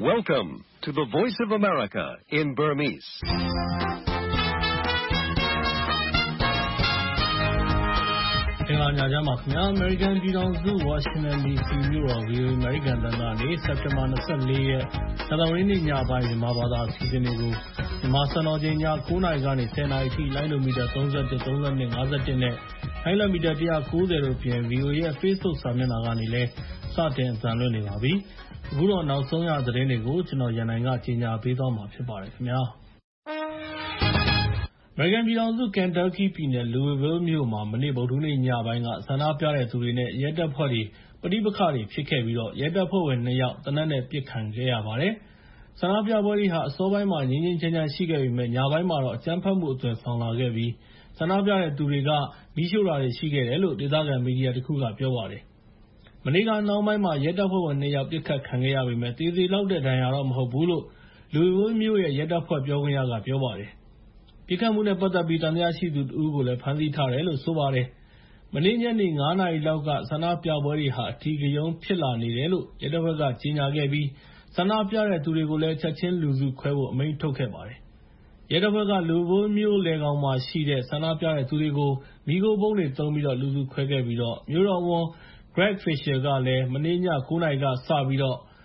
Welcome to the Voice of America in Burmese. ။ဒီကနေ့ညမှာခင်ဗျာ American ပြည်ထောင်စု Washington DC မြို့တော် VOA American တန်ကနေ September 24 ရက်၊သာသပတေးနေ့ညပိုင်းမြန်မာဘာသာအစီအစဉ်တွေကိုမြန်မာစံတော်ချိန်ည 9 နာရီကနေ 10 နာရီထိလိုင်းလိုမီတာ 31, 32, 51 နဲ့ လိုင်းလိုမီတာ 190 တို့ဖြင့် VOA ရဲ့ Facebook စာမျက်နှာကနေလည်းစတင်အသံလွှင့်နေပါပြီ။အခုတော့နောက်ဆုံးရသတင်းတွေကိုကျွန်တော်ရန်နိုင်ကကြီးညာပေးသွားမှာဖြစ်ပါတယ်ခင်ဗျာ။ American ပြည်ထောင်စု Kentucky ပြည်နယ် Louisville မြို့မှာမနေ့ဗုဒ္ဓဟူးနေ့ညပိုင်းကဆန္ဒပြတဲ့သူတွေနဲ့ရဲတပ်ဖွဲ့တွေပဋိပက္ခတွေဖြစ်ခဲ့ပြီးရဲတပ်ဖွဲ့ဝင် 2 ယောက်သေနတ်နဲ့ပစ်ခံခဲ့ရပါတယ်။ဆန္ဒပြပွဲတွေဟာအစောပိုင်းမှာငြိမ်းငြိမ်းချမ်းချမ်းရှိခဲ့ပေမဲ့ညပိုင်းမှာတော့အကြမ်းဖက်မှုအသွင်ဆောင်လာခဲ့ပြီးဆန္ဒပြတဲ့သူတွေကမီးရှို့တာတွေရှိခဲ့တယ်လို့ဒေသခံမီဒီယာတစ်ခုကပြောပါတယ်။မနေ့ကနောက်ပိုင်းမှာရဲတပ်ဖွဲ့ဝင် 2 ယောက်ပစ်ခတ်ခံခဲ့ရပေမဲ့သေသေးလောက်တဲ့ဒဏ်ရာတော့မဟုတ်ဘူးလို့ Louisville မြို့ရဲ့ရဲတပ်ဖွဲ့ပြောခွင့်ရကပြောပါတယ်။ပစ်ခတ်မှုနဲ့ပတ်သက်ပြီးသံသယရှိသူတစ်ဦးကိုလည်းဖမ်းဆီးထားတယ်လို့ဆိုပါတယ်။မနေ့ညနေ 9 နာရီလောက်ကဆန္ဒပြပွဲတွေဟာအဓိကရုဏ်းဖြစ်လာနေတယ်လို့ရဲတပ်ဖွဲ့ကကြေညာခဲ့ပြီးဆန္ဒပြတဲ့သူတွေကိုလည်းချက်ချင်းလူစုခွဲဖို့အမိန့်ထုတ်ခဲ့ပါတယ်။ရဲတပ်ဖွဲ့က Louisville မြို့လယ်ကောင်မှာရှိတဲ့ဆန္ဒပြတဲ့သူတွေကိုမီးခိုးဗုံးတွေသုံးပြီးလူစုခွဲခဲ့ပြီးမြို့တော်ဝန် Greg Fisher ကလည်းမနေ့ည 9 နာရီကစပြီး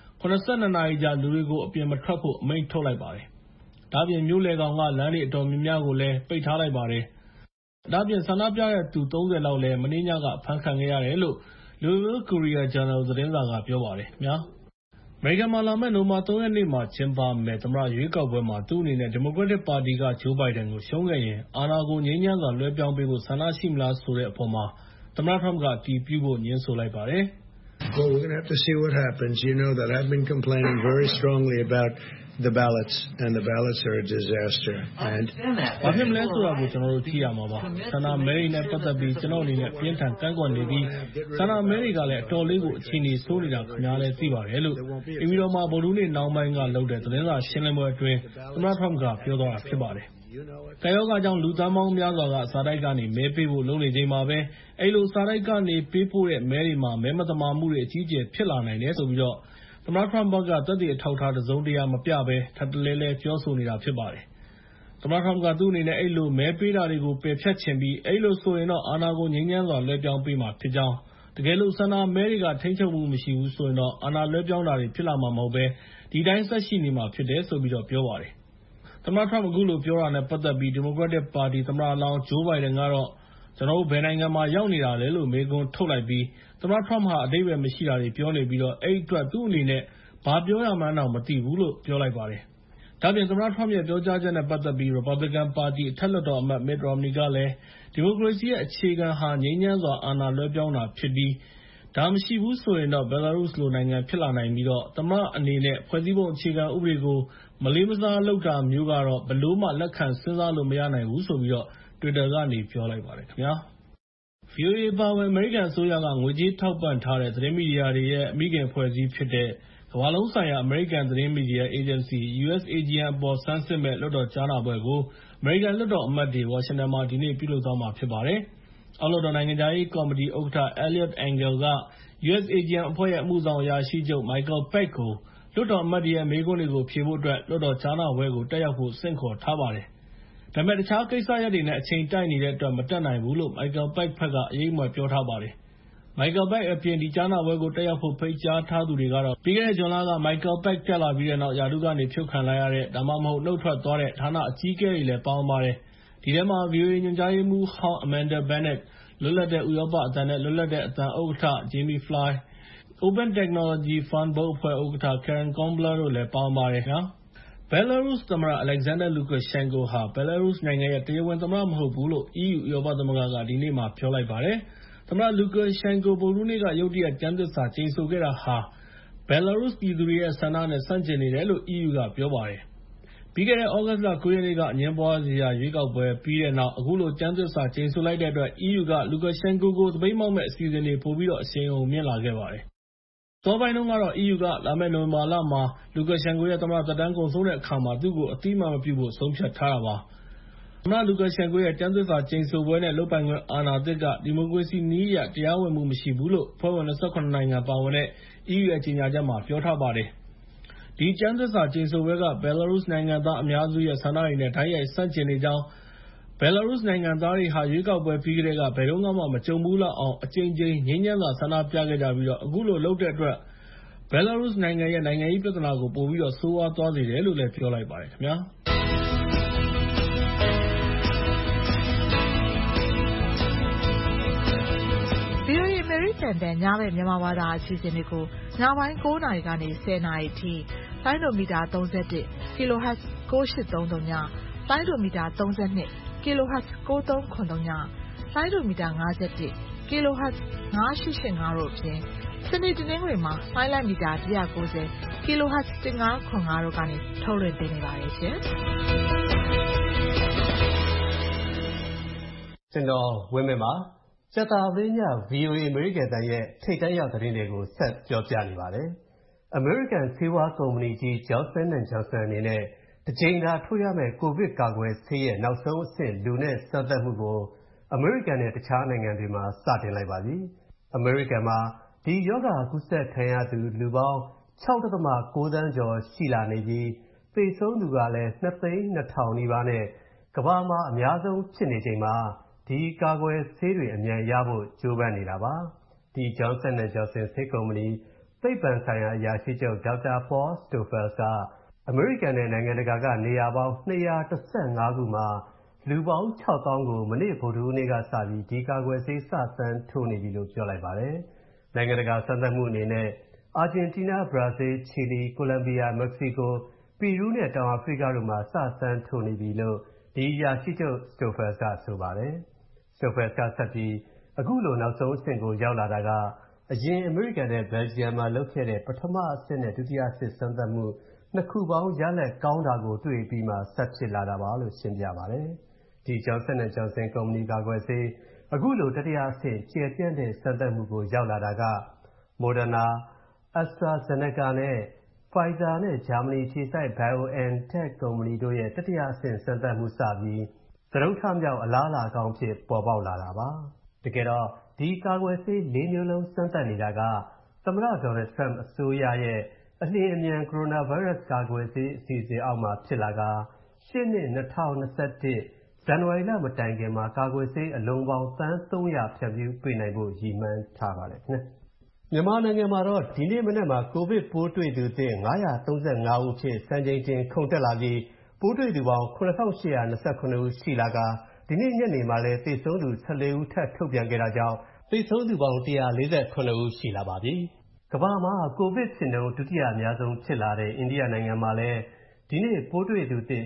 72 နာရီကြာလူတွေကိုအပြင်မထွက်ဖို့အမိန့်ထုတ်လိုက်ပါတယ်။ဒါ့အပြင်မြို့လယ်ကောင်ကလမ်းတွေအတော်များများကိုလည်းပိတ်ထားလိုက်ပါတယ်။ဒါ့အပြင်ဆန္ဒပြတဲ့သူ 30 လောက်လည်းမနေ့ညကအဖမ်းခံခဲ့ရတယ်လို့ Louisville Courier-Journal သတင်းစာကပြောပါတယ်ခင်ဗျာ။ အမေရိကန်မှာလာမယ့်နိုဝင်ဘာ 3 ရက်နေ့မှာကျင်းပမယ့်သမ္မတရွေးကောက်ပွဲမှာသူ့အနေနဲ့ Democratic ပါတီက Joe Biden ကိုရှုံးခဲ့ရင်အာဏာကိုငြိမ်းချမ်းစွာလွှဲပြောင်းပေးဖို့ဆန္ဒရှိမလားဆိုတဲ့အပေါ်မှာသမ္မတ Trump ကအတည်ပြုဖို့ငြင်းဆိုလိုက်ပါတယ်။ Well, we're going to have to see what happens. You know that I've been complaining very strongly about the ballots, and the ballots are a disaster. And ဘာဖြစ်မလဲဆိုတာကိုကျွန်တော်တို့ကြည့်ရမှာပါ။ဆန္ဒမဲတွေနဲ့ပတ်သက်ပြီးကျွန်တော်အနေနဲ့ပြင်းထန်ကန့်ကွက်နေပြီးဆန္ဒမဲတွေကလည်းအတော်လေးကိုအခြေအနေဆိုးနေတာခင်ဗျားလည်းသိပါတယ်လို့အီမီတော်မှာဗုဒ္ဓဟူးနေ့နောက်ပိုင်းကလုပ်တဲ့သတင်းစာရှင်းလင်းပွဲအတွင်းသမ္မတ Trump ကပြောသွားတာဖြစ်ပါတယ်။ကရောဂါကြောင့်လူသန်းပေါင်းများစွာကစာတိုက်ကနေမဲပေးဖို့လုပ်နေချိန်မှာပဲအဲ့လိုစာတိုက်ကနေပေးပို့တဲ့မဲတွေမှာမဲမသမာမှုတွေအကြီးအကျယ်ဖြစ်လာနိုင်တယ်ဆိုပြီးသမ္မတ Trump ကသက်သေအထောက်အထားတစုံတရာမပြဘဲထပ်တလဲလဲပြောဆိုနေတာဖြစ်ပါတယ်။သမ္မတ Trump ကသူ့အနေနဲ့အဲ့လိုမဲပေးတာတွေကိုပယ်ဖျက်ချင်ပြီးအဲ့လိုဆိုရင်တော့အာဏာကိုငြိမ်းချမ်းစွာလွှဲပြောင်းပေးမှာဖြစ်ကြောင်းတကယ်လို့ဆန္ဒမဲတွေကထိန်းချုပ်မှုမရှိဘူးဆိုရင်တော့အာဏာလွှဲပြောင်းတာတွေဖြစ်လာမှာမဟုတ်ဘဲဒီတိုင်းဆက်ရှိနေမှာဖြစ်တယ်ဆိုပြီးပြောပါတယ်။သမ္မတ Trump အခုလိုပြောတာနဲ့ပတ်သက်ပြီး Democratic ပါတီသမ္မတလောင်း Joe Biden ကတော့ကျွန်တော်တို့ဘယ်နိုင်ငံမှာရောက်နေတာလဲလို့မေးခွန်းထုတ်လိုက်ပြီးသမ္မတ Trump ဟာအဓိပ္ပာယ်မရှိတာတွေပြောနေပြီးအဲ့အတွက်သူ့အနေနဲ့ဘာပြောရမှန်းတော့မသိဘူးလို့ပြောလိုက်ပါတယ်။ဒါ့အပြင်သမ္မတ Trump ရဲ့ပြောကြားချက်နဲ့ပတ်သက်ပြီး Republican ပါတီအထက်လွှတ်တော်အမတ် Mitt Romney ကလည်းဒီမိုကရေစီရဲ့အခြေခံဟာငြိမ်းချမ်းစွာအာဏာလွှဲပြောင်းတာဖြစ်ပြီးဒါမရှိဘူးဆိုရင်တော့ Belarus လိုနိုင်ငံဖြစ်လာနိုင်ပြီးသမ္မတအနေနဲ့ဖွဲ့စည်းပုံအခြေခံဥပဒေကိုမလေးမစားလုပ်တာမျိုးကတော့ဘယ်လိုမှလက်ခံစဉ်းစားလို့မရနိုင်ဘူးဆိုပြီးTwitter ကနေပြောလိုက်ပါတယ်ခင်ဗျာ။ VOA ပါဝင်အမေရိကန်အစိုးရကငွေကြေးထောက်ပံ့ထားတဲ့သတင်းမီဒီယာတွေရဲ့အမိခင်အဖွဲ့အစည်းဖြစ်တဲ့ကမ္ဘာလုံးဆိုင်ရာအမေရိကန်သတင်းမီဒီယာအေဂျင်စီ USAGM အပေါ်ဆန်းစစ်မဲ့လွှတ်တော်ကြားနာပွဲကိုအမေရိကန်လွှတ်တော်အမတ်တွေဝါရှင်တန်မှာဒီနေ့ပြုလုပ်သွားမှာဖြစ်ပါတယ်။အောက်လွှတ်တော်နိုင်ငံခြားရေးကော်မတီဥက္ကဋ္ဌ Eliot Engel က USAGM အဖွဲ့ရဲ့အမှုဆောင်အရာရှိချုပ် Michael Pack ကိုလွှတ်တော်အမတ်တွေရဲ့မေးခွန်းတွေကိုဖြေဖို့အတွက်လွှတ်တော်ကြားနာပွဲကိုတက်ရောက်ဖို့ဆင့်ခေါ်ထားပါတယ်။ဒါပေမဲ့တခြားကိစ္စရပ်တွေနဲ့အချိန်တိုက်နေတဲ့အတွက်မတက်နိုင်ဘူးလို့ Michael Pack ဘက်ကအရိပ်အမြွက်ပြောထားပါတယ်။ Michael Pack အပြင်ဒီကြားနာပွဲကိုတက်ရောက်ဖို့ဖိတ်ကြားထားသူတွေကတော့ပြီးခဲ့တဲ့ဇွန်လက Michael Pack တက်လာပြီးတဲ့နောက်ရာထူးကနေဖြုတ်ခံလိုက်ရတဲ့ဒါမှမဟုတ်နှုတ်ထွက်သွားတဲ့ဌာနအကြီးအကဲတွေလည်းပါဝင်ပါတယ်။ဒီထဲမှာ VOA ညွှန်ကြားရေးမှူးဟောင်း Amanda Bennett လွတ်လပ်တဲ့ဥရောပအသံနဲ့လွတ်လပ်တဲ့အသံဥက္ကဋ္ဌ Jamie Fly, Open Technology Fund ဘုတ်အဖွဲ့ဥက္ကဋ္ဌ Karen Kombler တို့လည်းပါဝင်ပါတယ်။ Belarus သမ္မတ Alexander Lukashenko ဟာ Belarus နိုင်ငံရဲ့တရားဝင်သမ္မတမဟုတ်ဘူးလို့ EU ဥရောပသမဂ္ဂကဒီနေ့မှာပြောလိုက်ပါတယ်။သမ္မတ Lukashenko ဗုဒ္ဓဟူးနေ့ကရုတ်တရက်ကျမ်းသစ္စာကျိန်ဆိုခဲ့တာဟာ Belarus ပြည်သူတွေရဲ့ဆန္ဒနဲ့ဆန့်ကျင်နေတယ်လို့ EU ကပြောပါတယ်။ပြီးခဲ့တဲ့သြဂုတ်လ 9 ရက်နေ့ကအငြင်းပွားစရာရွေးကောက်ပွဲပြီးတဲ့နောက်အခုလိုကျမ်းသစ္စာကျိန်ဆိုလိုက်တဲ့အတွက် EU က Lukashenko ကိုသပိတ်မှောက်မယ့်အစီအစဉ်တွေပိုပြီးအရှိန်အဟုန်မြင့်လာခဲ့ပါတယ်။အစောပိုင်းတုန်းကတော့ EU ကလာမယ့်နိုဝင်ဘာလမှာ Lukashenko ရဲ့သမ္မတသက်တမ်းကုန်ဆုံးတဲ့အခါမှာသူ့ကိုအသိအမှတ်မပြုဖို့ဆုံးဖြတ်ထားတာပါ။သမ္မတ Lukashenko ရဲ့ကျမ်းသစ္စာကျိန်ဆိုပွဲနဲ့လုပ်ပိုင်ခွင့်အာဏာသစ်ကဒီမိုကရေစီနည်းအရတရားဝင်မှုမရှိဘူးလို့အဖွဲ့ဝင် 27 နိုင်ငံပါဝင်တဲ့ EU ရဲ့ကြေညာချက်မှာပြောထားပါတယ်။ဒီကျမ်းသစ္စာကျိန်ဆိုပွဲက ဘယ်လာရုစ်နိုင်ငံသားအများစုရဲ့ဆန္ဒတွေနဲ့တိုက်ရိုက်ဆန့်ကျင်နေကြောင်း၊ ဘယ်လာရုစ်နိုင်ငံသားတွေဟာရွေးကောက်ပွဲပြီးကတည်းကဘယ်တော့မှမကြုံဘူးလောက်အောင်အကြိမ်ကြိမ်ငြိမ်းချမ်းစွာဆန္ဒပြခဲ့ကြပြီးအခုလိုလုပ်တဲ့အတွက်ဘယ်လာရုစ်နိုင်ငံရဲ့နိုင်ငံရေးပြဿနာကိုပိုပြီးဆိုးဝါးသွားစေတယ်လို့လည်းပြောလိုက်ပါတယ်ခင်ဗျာ။ VOA အမေရိကန်တန်ညဘက်မြန်မာဘာသာအစီအစဉ်တွေကိုညပိုင်း9 နာရီကနေ 10 နာရီအထိလိုင်းဒိုမီတာ 31 kHz 9833ညလိုင်းဒိုမီတာ 32 kHz 9393ညလိုင်းဒိုမီတာ 51 kHz 9885တို့အပြင်စနေတနင်္ဂနွေမှာလိုင်းလမီတာ190 kHz 1505တို့ကနေထုတ်လွှင့်ပေးနေပါတယ်ရှင်။ကျွန်တော်ဝင်းမင်းပါကျတာပင်းည VOA အမေရိကန်တန်ရဲ့ထိပ်တန်းရောက်သတင်းတွေကိုဆက်ပြောပြနေပါတယ်။ American ဆေးဝါးကုမ္ပဏီကြီး Johnson & Johnson အနေနဲ့တစ်ကြိမ်သာထိုးရမယ့်ကိုဗစ်ကာကွယ်ဆေးရဲ့နောက်ဆုံးအဆင့်လူနဲ့စမ်းသပ်မှုကိုအမေရိကန်နဲ့တခြားနိုင်ငံတွေမှာစတင်လိုက်ပါပြီ။ အမေရိကန်မှာဒီရောဂါကူးစက်ခံရသူလူပေါင်း 6.9 သန်းကျော်ရှိလာနေပြီးသေဆုံးသူကလည်း 2,200,000 နီးပါးနဲ့ကမ္ဘာမှာအများဆုံးဖြစ်နေချိန်မှာဒီကာကွယ်ဆေးတွေအမြန်ရဖို့ကြိုးပမ်းနေတာပါ။ဒီ Johnson & Johnson ဆေးကုမ္ပဏီသိပ္ပံဆိုင်ရာအရာရှိချုပ်ဒေါက်တာ Paul Stoffels ကအမေရိကန်နဲ့နိုင်ငံတကာကနေရာပေါင်း215ခုမှာလူပေါင်း 6,000 ကိုမနေ့ဗုဒ္ဓဟူးနေ့ကစပြီးဒီကာကွယ်ဆေးစမ်းထိုးနေပြီလို့ပြောလိုက်ပါတယ်။နိုင်ငံတကာစမ်းသပ်မှုအနေနဲ့အာဂျင်တီးနား၊ဘရာဇီးလ်၊ချီလီ၊ကိုလံဘီယာ၊မက္ကဆီကို၊ပီရူးနဲ့တောင်အာဖရိကတို့မှာစမ်းထိုးနေပြီလို့ဒီအရာရှိချုပ် Stoffels ကဆိုပါတယ်။ Stoffels ကဆက်ပြီးအခုလိုနောက်ဆုံးအဆင့်ကိုရောက်လာတာကအရင်အမေရိကန်နဲ့ဘယ်လ်ဂျီယံမှာလုပ်ခဲ့တဲ့ပထမအဆင့်နဲ့ဒုတိယအဆင့်စမ်းသပ်မှုနှစ်ခုပေါင်းရလဒ်ကောင်းတာကိုတွေ့ပြီးမှဆက်ဖြစ်လာတာပါလို့ရှင်းပြပါတယ်။ဒီ Johnson & Johnson ကုမ္ပဏီကာကွယ်ဆေးအခုလိုတတိယအဆင့်ကျယ်ပြန့်တဲ့စမ်းသပ်မှုကိုရောက်လာတာက Moderna, AstraZeneca နဲ့ Pfizer နဲ့ဂျာမနီအခြေစိုက် BioNTech ကုမ္ပဏီတို့ရဲ့တတိယအဆင့်စမ်းသပ်မှုစပြီးစတုတ္ထမြောက်အလားအလာကောင်းဖြစ်ပေါ်ပေါက်လာတာပါ။တကယ်တော့ဒီကာကွယ်ဆေး၄မျိုးလုံးစမ်းသပ်နေတာကသမ္မတ Donald Trump အစိုးရရဲ့အလျင်အမြန်ကိုရိုနာဗိုင်းရပ်စ်ကာကွယ်ဆေးအစီအစဉ်အောက်မှာဖြစ်လာကာရှေ့နှစ်2021ဇန်နဝါရီလမတိုင်ခင်မှာကာကွယ်ဆေးအလုံးပေါင်းသန်း300ဖြန့်ဖြူးပေးနိုင်ဖို့ရည်မှန်းထားပါတယ်ခင်ဗျာမြန်မာနိုင်ငံမှာတော့ဒီနေ့မနက်မှာကိုဗစ်ပိုးတွေ့သူသစ်935ဦးဖြစ်စံချိန်တင်ခုန်တက်လာပြီးပိုးတွေ့သူပေါင်း 9,829 ဦးရှိလာကာဒီနေ့ညနေမှာလည်းသေဆုံးသူ14ဦးထပ်ထုတ်ပြန်ခဲ့တာကြောင့်သေဆုံးသူပေါင်း148ဦးရှိလာပါပြီ။ကမ္ဘာမှာကိုဗစ်ဖြစ်နှုန်းဒုတိယအများဆုံးဖြစ်လာတဲ့အိန္ဒိယနိုင်ငံမှာလည်းဒီနေ့ပိုးတွေ့သူသစ်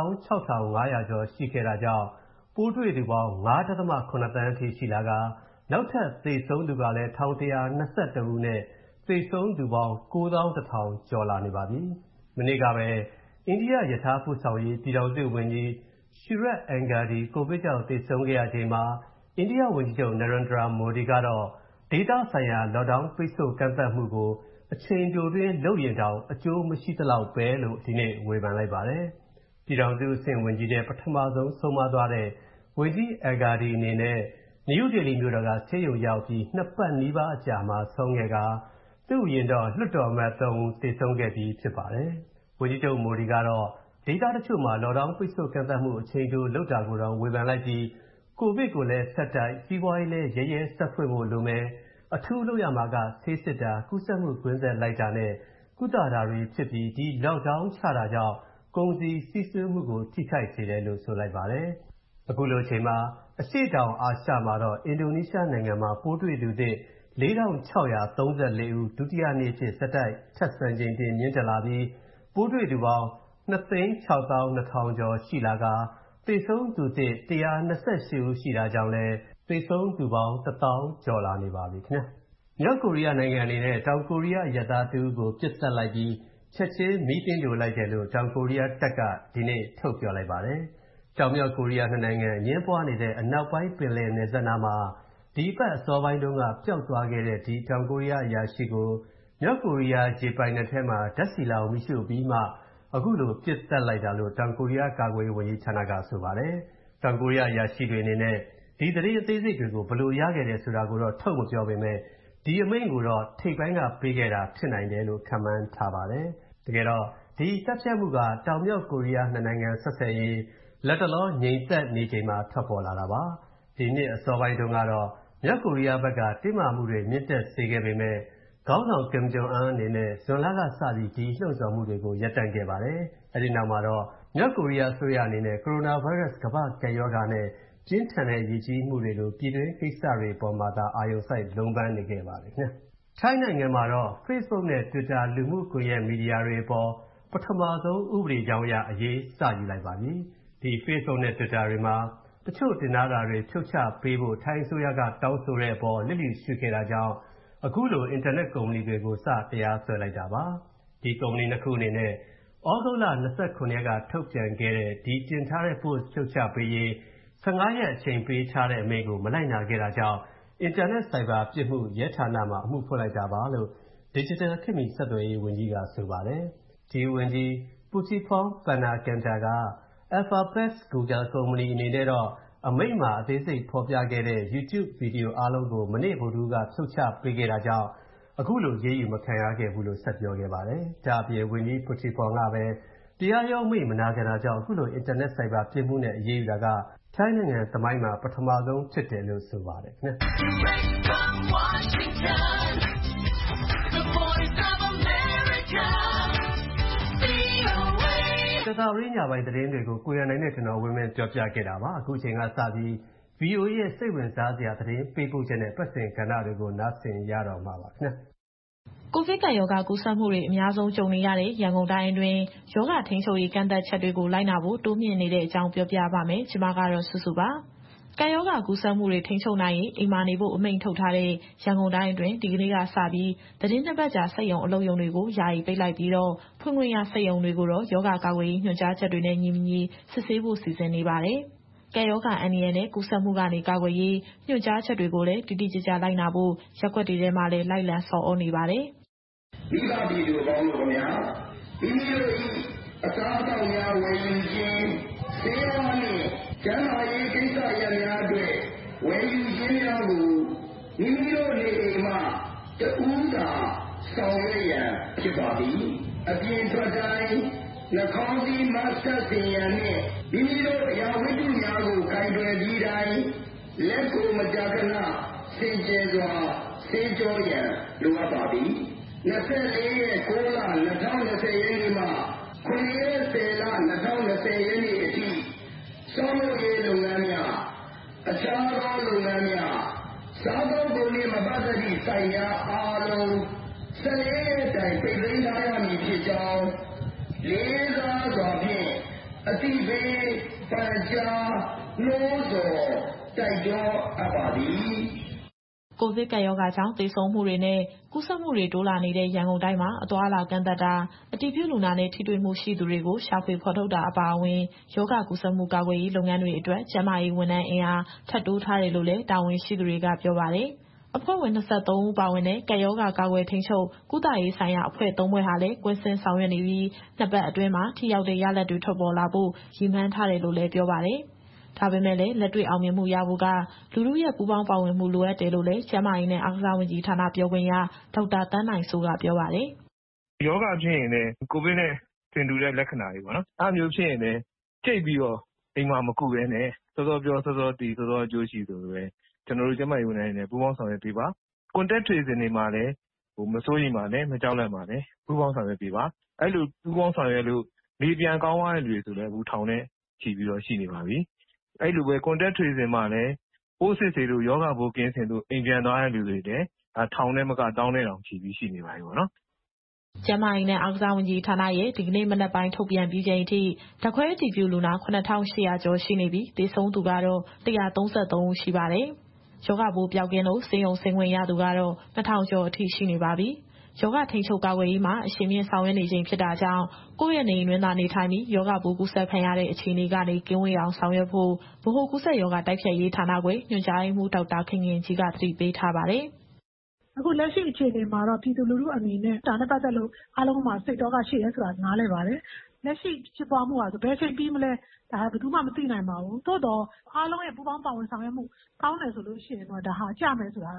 86,500 ကျော်ရှိခဲ့တာကြောင့်ပိုးတွေ့သူပေါင်း 5.7 သန်းအထိရှိလာကာနောက်ထပ်သေဆုံးသူကလည်း 1,121 ဦးနဲ့သေဆုံးသူပေါင်း 9,100 ကျော်လာနေပါပြီ။မနေ့ကပဲအိန္ဒိယရထားပို့ဆောင်ရေးပြည်ထောင်စုဝန်ကြီးShirad Angadi ကိုဗစ်ကြောင့်သေဆုံးခဲ့ရချိန်မှာအိန္ဒိယဝန်ကြီးချုပ် Narendra Modi ကတော့ဒေသဆိုင်ရာ lockdown ပိတ်ဆို့ကန့်သတ်မှုကိုအချိန်တိုတွင်းလုပ်ရင်တောင်အကျိုးမရှိသလောက်ပဲလို့ဒီနေ့ဝေဖန်လိုက်ပါတယ်။ပြည်ထောင်စုအဆင့်ဝန်ကြီးတဲ့ပထမဆုံးဆုံးမသွားတဲ့ဝန်ကြီး Angadi အနေနဲ့နယူးဒေလီမြို့တော်ကဆေးရုံရောက်ပြီး2ပတ်နီးပါးအကြာမှာဆုံးခဲ့ကာသူ့အရင်တော့လွှတ်တော်အမတ်3ဦးသေဆုံးခဲ့ပြီးဖြစ်ပါတယ်။ဝန်ကြီးချုပ် Modi ကတော့ဒေသတချို့မှာ lockdown ပိတ်ဆို့ကန့်သတ်မှုအချိန်တိုလုပ်တာကိုတော့ဝေဖန်လိုက်ပြီးကိုဗစ်ကိုလည်းဆက်တိုက်စီးပွားရေးလည်းရဲရဲဆက်ဖွင့်ဖို့လိုမယ်အထူးလုပ်ရမှာကဆေးစစ်တာကူးစက်မှုကွင်းဆက်လိုက်တာနဲ့ကုသတာတွေဖြစ်ပြီးဒီ lockdown ချတာကြောင့်ကုန်စည်စီးဆင်းမှုကိုထိခိုက်စေတယ်လို့ဆိုလိုက်ပါတယ်။အခုလိုအချိန်မှာအရှေ့တောင်အာရှမှာတော့အင်ဒိုနီးရှားနိုင်ငံမှာပိုးတွေ့သူသစ် 4,634 ဦးဒုတိယနေ့ဖြစ်ဆက်တိုက်ထပ်စံချိန်တင်မြင့်တက်လာပြီးပိုးတွေ့သူပေါင်း 2,620,000 ကျော်ရှိလာကာသေဆုံးသူသစ်128ဦးရှိတာကြောင့်လည်းသေဆုံးသူပေါင်း1,000ကျော်လာနေပါပြီခင်ဗျာ။မြောက်ကိုရီးယားနိုင်ငံအနေနဲ့တောင်ကိုရီးယားအရပ်သားတဦးကိုပစ်သတ်လိုက်ပြီးချက်ချင်းမီးတင်ညိုလိုက်တယ်လို့တောင်ကိုရီးယားတပ်ကဒီနေ့ထုတ်ပြောလိုက်ပါတယ်။တောင်မြောက်ကိုရီးယားနှစ်နိုင်ငံအငင်းပွားနေတဲ့အနောက်ပိုင်းပင်လယ်နယ်စပ်နားမှာဒီအပတ်အစောပိုင်းတုန်းကပျောက်သွားခဲ့တဲ့ဒီတောင်ကိုရီးယားအရာရှိကိုမြောက်ကိုရီးယားရေပိုင်နက်ထဲမှာဓာတ်ဆီလောင်မီးရှို့ပြီးမှအခုလိုပစ်သတ်လိုက်တာလို့တောင်ကိုရီးယားကာကွယ်ရေးဝန်ကြီးဌာနကဆိုပါတယ်။တောင်ကိုရီးယားအရာရှိတွေအနေနဲ့ဒီသတင်းအသေးစိတ်တွေကိုဘယ်လိုရခဲ့တယ်ဆိုတာကိုတော့ထုတ်မပြောပေမဲ့ဒီအမိန့်ကိုတော့ထိပ်ပိုင်းကပေးခဲ့တာဖြစ်နိုင်တယ်လို့ခန့်မှန်းထားပါတယ်တကယ်တော့ဒီတပ်ဖြတ်မှုကတောင်မြောက်ကိုရီးယားနှစ်နိုင်ငံဆက်ဆံရေးလက်တလောငြိမ်သက်နေချိန်မှာထွက်ပေါ်လာတာပါဒီနှစ်အစောပိုင်းတုန်းကတော့မြောက်ကိုရီးယားဘက်ကတင်းမာမှုတွေမြင့်တက်စေခဲ့ပေမဲ့ခေါင်းဆောင်ကင်ဂျုံအန်အနေနဲ့ဇွန်လကစပြီးဒီလှုံ့ဆော်မှုတွေကိုရပ်တန့်ခဲ့ပါတယ်အဲဒီနောက်မှာတော့မြောက်ကိုရီးယားအစိုးရအနေနဲ့ကိုရိုနာဗိုင်းရပ်စ်ကမ္ဘာ့ကပ်ရောဂါနဲ့ပြင်းထန်တဲ့ရည်ကြီးမှုတွေလိုပြည်တွင်းကိစ္စတွေပေါ်မှာသာအာရုံစိုက်လုံးပန်းနေခဲ့ပါတယ်ခင်ဗျထိုင်းနိုင်ငံမှာတော့ Facebook နဲ့ Twitter လူမှုကွန်ရက်မီဒီယာတွေအပေါ်ပထမဆုံးဥပဒေကြောင်းအရအရေးစယူလိုက်ပါပြီဒီ Facebook နဲ့ Twitter တွေမှာတချို့တင်ထားတာတွေဖြုတ်ချပေးဖို့ထိုင်းအစိုးရကတောင်းဆိုတဲ့အပေါ်လစ်လျူရှုခဲ့တာကြောင့်အခုလိုအင်တာနက်ကုမ္ပဏီတွေကိုစတရားစွဲလိုက်တာပါဒီကုမ္ပဏီနှစ်ခုအနေနဲ့ဩဂုတ်လ29ရက်ကထုတ်ပြန်ခဲ့တဲ့ဒီတင်ထားတဲ့ post ဖြုတ်ချပေးရေး15ရက်အချိန်ပေးထားတဲ့အမိန့်ကိုမလိုက်နာခဲ့တာကြောင့်အင်တာနက်ဆိုင်ဘာပြစ်မှုရဲဌာနမှာအမှုဖွင့်လိုက်တာပါလို့ Digital ခေတ်မီဆက်သွယ်ရေးဝန်ကြီးကဆိုပါတယ်ဒီဝန်ကြီး Puttiphong Panakancha က Alphabet Google ကုမ္ပဏီအနေနဲ့တော့အမိန့်မှာအသေးစိတ်ဖော်ပြခဲ့တဲ့ YouTube ဗီဒီယိုအားလုံးကိုမနေ့ဗုဒ္ဓဟူးကဖြုတ်ချပေးခဲ့တာကြောင့်အခုလိုရေးယူမခံရခဲ့ဘူးလို့ဆက်ပြောခဲ့ပါတယ်ဒါအပြင်ဝန်ကြီး Puttiphong ကပဲတရားရုံးအမိန့်မနာခံတာကြောင့်အခုလိုအင်တာနက်ဆိုင်ဘာပြစ်မှုနဲ့အရေးယူတာကထိုင်းနိုင်ငံသမိုင်းမှာပထမဆုံးဖြစ်တယ်လို့ဆိုပါတယ်ခင်ဗျာကြာသပတေးညပိုင်းသတင်းတွေကိုကိုရန်နိုင်နဲ့ကျွန်တော်ဝင်းမင်းပြောပြခဲ့တာပါအခုချိန်ကစပြီး VOA ရဲ့စိတ်ဝင်စားစရာသတင်းပေးပို့ချက်နဲ့ပတ်စင်ကဏ္ဍတွေကိုနားဆင်ရတော့မှာပါခင်ဗျာကိုဗစ်ကပ်ရောဂါကူးစက်မှုတွေအများဆုံးကြုံနေရတဲ့ရန်ကုန်တိုင်းအတွင်းရောဂါထိန်းချုပ်ရေးကန့်သတ်ချက်တွေကိုလိုက်နာဖို့တိုးမြှင့်နေတဲ့အကြောင်းပြောပြပါမယ်။ကျွန်မကတော့စုစုပါ။ကပ်ရောဂါကူးစက်မှုတွေထိန်းချုပ်နိုင်ရင်အိမ်မှာနေဖို့အမိန့်ထုတ်ထားတဲ့ရန်ကုန်တိုင်းအတွင်းဒီကနေ့ကစပြီးသတင်းနှစ်ပတ်ကြာစက်ရုံအလုပ်ရုံတွေကိုယာယီပိတ်လိုက်ပြီးတော့ဖွင့်ခွင့်ရစက်ရုံတွေကိုတော့ရောဂါကာကွယ်ရေးညွှန်ကြားချက်တွေနဲ့ညီမညီစစ်ဆေးဖို့စီစဉ်နေပါတယ်။ကပ်ရောဂါအန္တရာယ်နဲ့ကူးစက်မှုကနေကာကွယ်ရေးညွှန်ကြားချက်တွေကိုလည်းတိတိကျကျလိုက်နာဖို့ရပ်ကွက်တွေထဲမှာလည်းလိုက်လံဆော်ဩနေပါတယ်။မိဘပြည်သူပေါင်းတို့ခင်ဗျာမိမိတို့ဤအစားအသောက်များဝယ်ယူခြင်းဆေးဝါးနှင့်ကျန်းမာရေးကိစ္စရပ်များအတွက်ဝယ်ယူခြင်းများကိုမိမိတို့နေအိမ်မှတဦးသာဆောင်ရွက်ရန်ဖြစ်ပါသည်အပြင်ထွက်တိုင်းနှာခေါင်းစည်းမတ်ဆက်ဆင်ရန်နှင့်မိမိတို့အရာဝတ္ထုများကိုကိုင်တွယ်ပြီးတိုင်းလက်ကိုမကြာခဏစင်ကြယ်စွာဆေးကြောရန်လိုအပ်ပါသည်24ရက်9လ2020ရက်နေ့မှ9ရက်10လ2020ရက်နေ့အထိဆောင်းလုပ်ရေးလုပ်ငန်းများအခြားသောလုပ်ငန်းများစားသောက်ကုန်နှင့်မပတ်သက်သည့်ဆိုင်ရာအားလုံး14ရက်တိုင်ပိတ်သိမ်းထားရမည်ဖြစ်ကြောင်းလေးစားစွာဖြင့်အတိပေးပန်ကြားနှိုးဆော်တိုက်တွန်းအပ်ပါသည်ကိုဗစ်ကပ်ရောဂါကြောင့်သေဆုံးမှုတွေနဲ့ကူးစက်မှုတွေတိုးလာနေတဲ့ရန်ကုန်တိုင်းမှာအသွားအလာကန့်သတ်တာအတည်ပြုလူနာနဲ့ထိတွေ့မှုရှိသူတွေကိုရှာဖွေဖော်ထုတ်တာအပါအဝင်ရောဂါကူးစက်မှုကာကွယ်ရေးလုပ်ငန်းတွေအတွက်ကျန်းမာရေးဝန်ထမ်းအင်အားထပ်တိုးထားတယ်လို့လည်းတာဝန်ရှိသူတွေကပြောပါတယ်။အဖွဲ့ဝင်23ဦးပါဝင်တဲ့ကပ်ရောဂါကာကွယ်ထိန်းချုပ်ကုသရေးဆိုင်ရာအဖွဲ့3ဖွဲ့ဟာလည်းကွင်းဆင်းဆောင်ရွက်နေပြီးနှစ်ပတ်အတွင်းမှာထိရောက်တဲ့ရလဒ်တွေထွက်ပေါ်လာဖို့ရည်မှန်းထားတယ်လို့လည်းပြောပါတယ်။ဒါပေမဲ့လည်းလက်တွေ့အောင်မြင်မှုရဖို့ကလူထုရဲ့ပူးပေါင်းပါဝင်မှုလိုအပ်တယ်လို့လည်းကျန်းမာရေးနဲ့အားကစားဝန်ကြီးဌာနပြောခွင့်ရဒေါက်တာသန်းနိုင်စိုးကပြောပါတယ်။ယောဂဖြစ်ရင်လည်းကိုဗစ်နဲ့ဆင်တူတဲ့လက္ခဏာတွေပေါ့နော်။အဲ့မျိုးဖြစ်ရင်လည်းကြိတ်ပြီးတော့အိမ်မှာမကုဘဲနဲ့စောစောပြောစောစောတည်စောစောအကျိုးရှိဆိုလိုပဲကျွန်တော်တို့ကျန်းမာရေးဝန်ထမ်းတွေနဲ့ပူးပေါင်းဆောင်ရွက်ပေးပါ။ contact tracing တွေမှာလည်းမစိုးရိမ်ပါနဲ့မကြောက်လန့်ပါနဲ့ပူးပေါင်းဆောင်ရွက်ပေးပါ။အဲ့လိုပူးပေါင်းဆောင်ရွက်လို့နေပြန်ကောင်းသွားတဲ့လူတွေဆိုလည်းအခုထောင်နဲ့ချီပြီးတော့ရှိနေပါပြီ။အဲ့လိုပဲ contact tracing မှာလည်းပိုးစစ်ဆေးလို့ယောဂပိုးကင်းစင်လို့အိမ်ပြန်သွားတဲ့လူတွေလည်းထောင်နဲ့မကတောင်းနဲ့တောင်ချီပြီးရှိနေပါပြီပေါ့နော်ကျန်းမာရေးနဲ့အားကစားဝန်ကြီးဌာနရဲ့ဒီကနေ့မနက်ပိုင်းထုတ်ပြန်ပြီးချိန်ထိဓာတ်ခွဲအတည်ပြုလူနာ9800ကျော်ရှိနေပြီးသေဆုံးသူကတော့133ဦးရှိပါတယ်။ယောဂပိုးပျောက်ကင်းလို့ဆေးရုံဆင်းခွင့်ရသူကတော့2000ကျော်အထိရှိနေပါပြီ။ယောဂထိန်းချုပ်ကာကွယ်ရေးမှာအရှိန်မြင့်ဆောင်ရွက်နေချိန်ဖြစ်တာကြောင့်ကိုယ့်ရဲ့နေအိမ်တွင်သာနေထိုင်ပြီးယောဂပိုးကူးစက်ခံရတဲ့အခြေအနေကနေကင်းဝေးအောင်ဆောင်ရွက်ဖို့ဗဟိုကူးစက်ရောဂါတိုက်ဖျက်ရေးဌာနခွဲညွှန်ကြားရေးမှူးဒေါက်တာခင်ခင်ကြီးကသတိပေးထားပါတယ်။အခုလက်ရှိအခြေအနေမှာတော့ပြည်သူလူထုအနေနဲ့ဒါနဲ့ပတ်သက်လို့အားလုံးမှာစိတ်တော့ကရှိရဲဆိုတာနားလည်ပါတယ်။လက်ရှိဖြစ်ပွားမှုကဆိုဘယ်ချိန်ပြီးမလဲဒါဘယ်သူမှမသိနိုင်ပါဘူး။သို့တော့အားလုံးရဲ့ပူးပေါင်းပါဝင်ဆောင်ရွက်မှုကောင်းတယ်ဆိုလို့ရှိရင်တော့ဒါဟာကြမယ်ဆိုတာ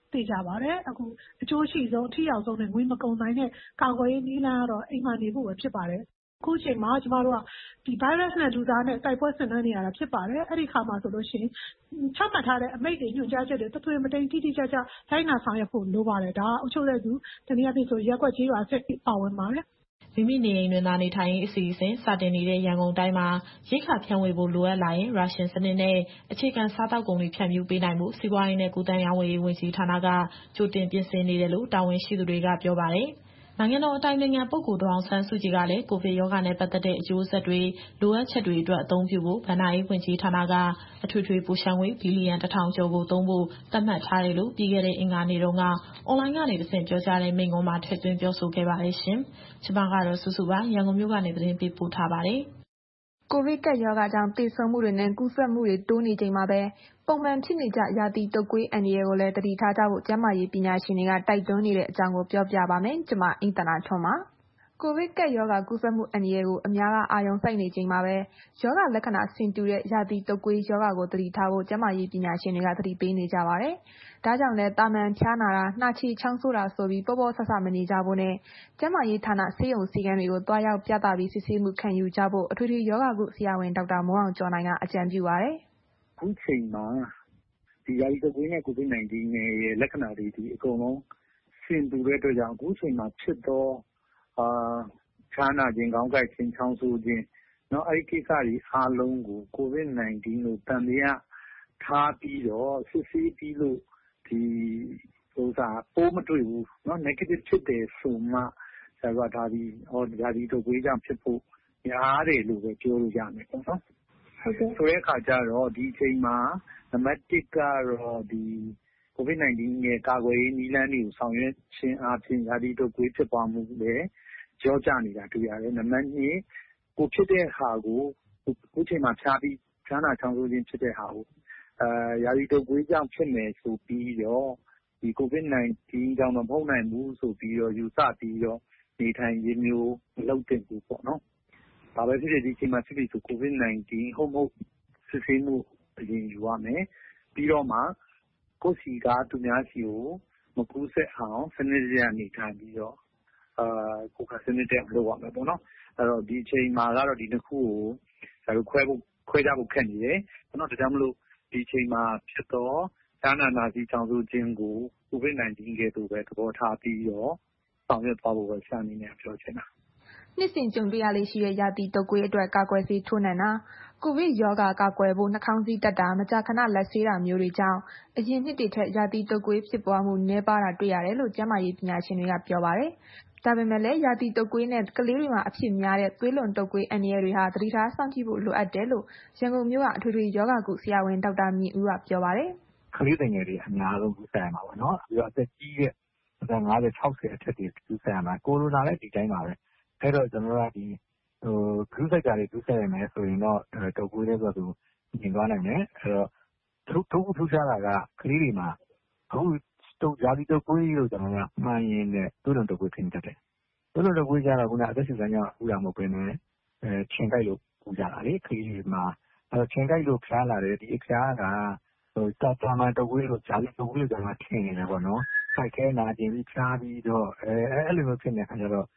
သိကြပါတယ်။အခုအကျိုးရှိဆုံးအထိရောက်ဆုံးနဲ့ငွေမကုန်နိုင်တဲ့ကာကွယ်ရေးနည်းလမ်းကတော့အိမ်မှာနေဖို့ပဲဖြစ်ပါတယ်။အခုချိန်မှာကျမတို့ကဒီ virus နဲ့လူသားနဲ့တိုက်ပွဲဆင်နွှဲနေရတာဖြစ်ပါတယ်။အဲ့ဒီခါမှာဆိုလို့ရှိရင်ချမှတ်ထားတဲ့အမိန့်တွေညွှန်ကြားချက်တွေတသွေးမတိမ်တိတိကျကျလိုက်နာဆောင်ရွက်ဖို့လိုပါတယ်။ဒါအုပ်ချုပ်တဲ့သူတနည်းအားဖြင့်ဆိုရပ်ကွက်ကြေးရွာစစ်ပါဝင်ပါတယ်။မိမိနေအိမ်တွင်သာနေထိုင်ရေးအစီအစဉ်စတင်နေတဲ့ရန်ကုန်တိုင်းမှာရိက္ခာဖြန့်ဝေဖို့လိုအပ်လာရင်ရာရှင်စနစ်နဲ့အခြေခံစားသောက်ကုန်တွေဖြန့်ဖြူးပေးနိုင်မှုစီးပွားရေးနဲ့ကုသရေးဝန်ကြီးဌာနကကြိုတင်ပြင်ဆင်နေတယ်လို့တာဝန်ရှိသူတွေကပြောပါတယ်။နိုင်ငံတော်အတိုင်ပင်ခံပုဂ္ဂိုလ်ဒေါ်အောင်ဆန်းစုကြည်ကလည်းကိုဗစ်ရောဂါနဲ့ပတ်သက်တဲ့အကျိုးဆက်တွေလိုအပ်ချက်တွေအတွက်အသုံးပြုဖို့ဗဏ္ဍာရေးဝန်ကြီးဌာနကအထွေထွေပို့ချငွေဘီလီယံ 1,000 ကျော်ကိုသုံးဖို့သတ်မှတ်ထားတယ်လို့ပြီးခဲ့တဲ့အင်္ဂါနေ့တုန်းကအွန်လိုင်းကနေတဆင့်ပြောကြားတဲ့မိန့်ခွန်းမှာထည့်သွင်းပြောဆိုခဲ့ပါတယ်ရှင်။ကျွန်မကတော့စုစုပါရန်ကုန်မြို့ကနေသတင်းပေးပို့ထားပါတယ်။ကိုဗစ်ကပ်ရောဂါကြောင့်သေဆုံးမှုတွေနဲ့ကူးစက်မှုတွေတိုးနေချိန်မှာပဲပုံမှန်ဖြစ်နေကြရာသီတုပ်ကွေးအန္တရာယ်ကိုလည်းသတိထားကြဖို့ကျန်းမာရေးပညာရှင်တွေကတိုက်တွန်းနေတဲ့အကြောင်းကိုပြောပြပါမယ်။ကျွန်မအိမ့်သန္တာထွန်းပါ။ကိုဗစ်ကပ်ရောဂါကူးစက်မှုအန္တရာယ်ကိုအများကအာရုံစိုက်နေချိန်မှာပဲရောဂါလက္ခဏာဆင်တူတဲ့ရာသီတုပ်ကွေးရောဂါကိုသတိထားဖို့ကျန်းမာရေးပညာရှင်တွေကသတိပေးနေကြပါတယ်။ဒါကြောင့်လည်းတာမန်ဖျားနာတာနှာချေချောင်းဆိုးတာဆိုပြီးပေါ့ပေါ့ဆဆမနေကြဖို့နဲ့ကျန်းမာရေးဌာနဆေးရုံဆေးခန်းတွေကိုတွားရောက်ပြသပြီးစစ်ဆေးမှုခံယူကြဖို့အထွေထွေရောဂါကုဆရာဝန်ဒေါက်တာမိုးအောင်ကျော်နိုင်ကအကြံပြုပါတယ်။အခုချိန်မှာဒီရာသီတုပ်ကွေးနဲ့ COVID-19 ရဲ့လက္ခဏာတွေဒီအကုန်လုံးဆင်တူတဲ့အတွက်ကြောင့်အခုချိန်မှာဖြစ်တော့ဖျားနာခြင်းခေါင်းကိုက်ခြင်းချောင်းဆိုးခြင်းအဲ့ဒီကိစ္စတွေအားလုံးကို COVID-19 လို့တန်တရားထားပြီးတော့စစ်ဆေးပြီးလို့ဒီပိုးမတွေ့ဘူးnegative ဖြစ်တယ်ဆိုမှဆရာကဒါဒီရာသီတုပ်ကွေးကြောင့်ဖြစ်ဖို့များတယ်လို့ပဲပြောလို့ရမယ်ပေါ့နော်ဟုတ်ကဲ့ဆိုတဲ့အခါကျတော့ဒီအချိန်မှာနံပါတ် 1 ကတော့ဒီ COVID-19 ရဲ့ကာကွယ်ရေးနည်းလမ်းတွေကိုဆောင်ရွက်ခြင်းအပြင်ရာသီတုပ်ကွေးဖြစ်ပွားမှုလည်းကြောကျနေတာတွေ့ရတယ်နံပါတ် 2ကိုဖြစ်တဲ့ဟာကိုအခုချိန်မှာဖျားနာချောင်းဆိုးခြင်းဖြစ်တဲ့ဟာကိုရာသီတုပ်ကွေးကြောင့်ဖြစ်မယ်ဆိုပြီးတော့ဒီ COVID-19 ကြောင့်တော့မဟုတ်နိုင်ဘူးဆိုပြီးတော့ယူဆပြီးတော့နေထိုင်ခြင်းမျိုးမလုပ်သင့်ဘူးပေါ့နော်။ဘာပဲဖြစ်ဖြစ်ဒီအချိန်မှာဖြစ်ပြီဆို COVID-19 ဟုတ်မဟုတ်စစ်ဆေးမှုအရင်ယူရမယ်။ပြီးတော့မှကိုယ့်ဆီကသူများဆီကိုမကူးစက်အောင်စနစ်တကျနေထိုင်ပြီးတော့ကိုယ်ကစနစ်တကျလုပ်ရမယ်ပေါ့နော်။အဲ့တော့ဒီအချိန်မှာကတော့ဒီနှစ်ခုကိုခွဲခြားဖို့ခက်နေတယ်။ဒါကြောင့်မလို့ဒီအချိန်မှာဖြစ်တော့ဖျားနာစီချောင်းဆိုးခြင်းကို COVID-19 ကဲ့သို့ပဲသဘောထားပြီးတော့ဆောင်ရွက်သွားဖို့ပဲဆရာအနေနဲ့ပြောချင်တာ။နှစ်စဉ်ကြုံတွေ့ရလေရှိတဲ့ရာသီတုပ်ကွေးအတွက်ကာကွယ်ဆေးထိုးနှံတာကိုဗစ်ရောဂါကာကွယ်ဖို့နှာခေါင်းစည်းတပ်တာမကြာခဏလက်ဆေးတာမျိုးတွေကြောင့်အရင်နှစ်တွေထက်ရာသီတုပ်ကွေးဖြစ်ပွားမှုနည်းပါးတာတွေ့ရတယ်လို့ကျန်းမာရေးပညာရှင်တွေကပြောပါတယ်။ဒါပေမဲ့လည်းရာသီတုပ်ကွေးနဲ့ကလေးတွေမှာအဖြစ်များတဲ့သွေးလွန်တုပ်ကွေးအန္တရာယ်တွေဟာသတိထားစောင့်ကြည့်ဖို့လိုအပ်တယ်လို့ရန်ကုန်မြို့ကအထွေထွေရောဂါကုဆရာဝန်ဒေါက်တာမြင့်ဦးကပြောပါတယ်။ကလေးငယ်တွေအများဆုံးကူးစက်ရမှာပေါ့နော်။ပြီးတော့အသက်ကြီးတဲ့အသက်50 60အထက်တွေကူးစက်ရမှာကိုရိုနာလည်းဒီတိုင်းပါပဲ။အဲ့တော့ကျွန်တော်တို့ကဒီကူးစက်ကြတွေကူးစက်ရမယ်ဆိုရင်တော့တုပ်ကွေးလည်းဆိုသူမြင်သွားနိုင်တယ်။အဲ့တော့ထူးခြားတာကကလေးတွေမှာအခုရာသီတုပ်ကွေးလို့ကျွန်တော်ကမှန်ရင်လည်းသွေးလွန်တုပ်ကွေးဖြစ်နေတတ်တယ်။သွေးလွန်တုပ်ကွေးကြတော့ခုနအသက်ရှူလမ်းကြောင်းကူးတာမဟုတ်ဘဲနဲ့ခြင်ကိုက်လို့ကူးကြတာလေကလေးတွေမှာအဲ့တော့ခြင်ကိုက်လို့ဖျားလာတယ်ဒီအဖျားကတာမန်တုပ်ကွေးလို့ဂျာလီတုပ်ကွေးလို့ကျွန်တော်ထင်နေတယ်ပေါ့နော်။ဖိုက်ခဲနာကျင်ပြီးဖျားပြီးတော့အဲ့လိုမျိုးဖြစ်နေတဲ့အခါကျတော့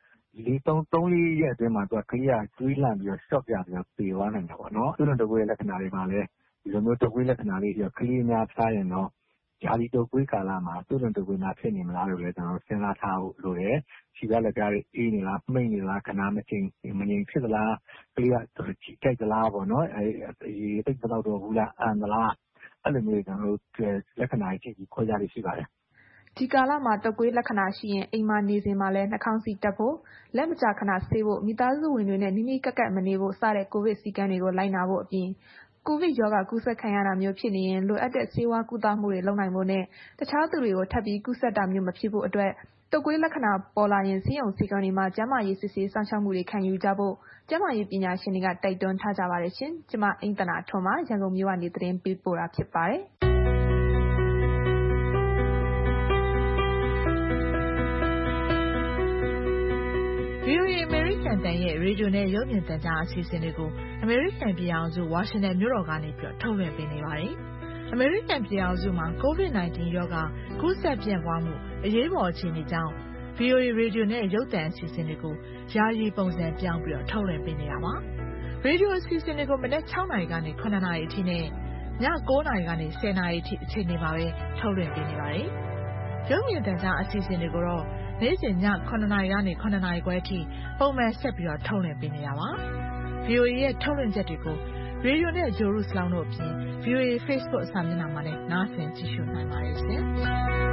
3-4 ရက်အတွင်းမှာကလေးကသွေးလန့်ပြီးတော့ shock ပြပြီးတော့သေသွားနိုင်တယ်ပေါ့နော်။သွေးလွန်တုပ်ကွေးရဲ့လက္ခဏာတွေမှာလည်းဒီလိုမျိုးတုပ်ကွေးလက္ခဏာလေးတွေကလေးများဖျားရင်တော့ရာသီတုပ်ကွေးကာလမှာသွေးလွန်တုပ်ကွေးများဖြစ်နေမလားလို့လည်းကျွန်တော်စဉ်းစားထားဖို့လိုတယ်။ခြေလက်ပြားတွေအေးနေလားမှိတ်နေလားခဏမငြိမ်ဖြစ်သလားကလေးကကြိုက်သလားပေါ့နော်။ရေတိတ်မတော့ဘူးလားအန်သလားအဲ့လိုမျိုးကျွန်တော်တို့လက္ခဏာတွေကြည့်ပြီးခွဲခြားလေးရှိပါတယ်။ဒီကာလမှာတုပ်ကွေးလက္ခဏာရှိရင်အိမ်မှာနေစဉ်မှာလည်းနှာခေါင်းစည်းတပ်ဖို့လက်မကြာခဏဆေးဖို့မိသားစုဝင်တွေနဲ့နီးနီးကပ်ကပ်မနေဖို့စတဲ့ကိုဗစ်စည်းကမ်းတွေကိုလိုက်နာဖို့အပြင်ကိုဗစ်ရောဂါကူးစက်ခံရတာမျိုးဖြစ်နေရင်လိုအပ်တဲ့ဆေးဝါးကုသမှုတွေလုပ်နိုင်ဖို့နဲ့တခြားသူတွေကိုထပ်ပြီးကူးစက်တာမျိုးမဖြစ်ဖို့အတွက်တုပ်ကွေးလက္ခဏာပေါ်လာရင်ဆေးရုံဆေးခန်းတွေမှာကျန်းမာရေးစစ်ဆေးစောင့်ရှောက်မှုတွေခံယူကြဖို့ကျန်းမာရေးပညာရှင်တွေကတိုက်တွန်းထားကြပါတယ်ရှင်။ကျွန်မအိမ့်သန္တာထွန်းပါရန်ကုန်မြို့ကနေသတင်းပေးပို့တာဖြစ်ပါတယ်။ VOA အမေရိကန်တန်ရဲ့ရေဒီယိုနဲ့ရုပ်မြင်သံကြားအစီအစဉ်တွေကိုအမေရိကန်ပြည်ထောင်စုဝါရှင်တန်မြို့တော်ကနေထုတ်လွှင့်ပေးနေပါတယ်။အမေရိကန်ပြည်ထောင်စုမှာ COVID-19 ရောဂါကူးစက်ပြန့်ပွားမှုအရေးပေါ်အခြေအနေကြောင့် VOA ရေဒီယိုနဲ့ရုပ်သံအစီအစဉ်တွေကိုယာယီပုံစံပြောင်းပြီးထုတ်လွှင့်ပေးနေတာပါ။ ရေဒီယိုအစီအစဉ်တွေကိုမနက် 6 နာရီကနေ 9 နာရီအထိနဲ့ည 9 နာရီကနေ 10 နာရီအထိအချိန်တွေမှာပဲထုတ်လွှင့်ပေးနေပါတယ်။ ရုပ်မြင်သံကြားအစီအစဉ်တွေကိုတော့နေ့စဉ်ည 9 နာရီကနေ 9 နာရီခွဲအထိပုံမှန်ဆက်ပြီးထုတ်လွှင့်ပေးနေတာပါ။ VOA ရဲ့ထုတ်လွှင့်ချက်တွေကိုရေဒီယိုနဲ့ဂျိုရုစလောင်းတို့အပြင် VOA Facebook စာမျက်နှာမှာလည်းနားဆင်ကြည့်ရှုနိုင်ပါတယ်ရှင်။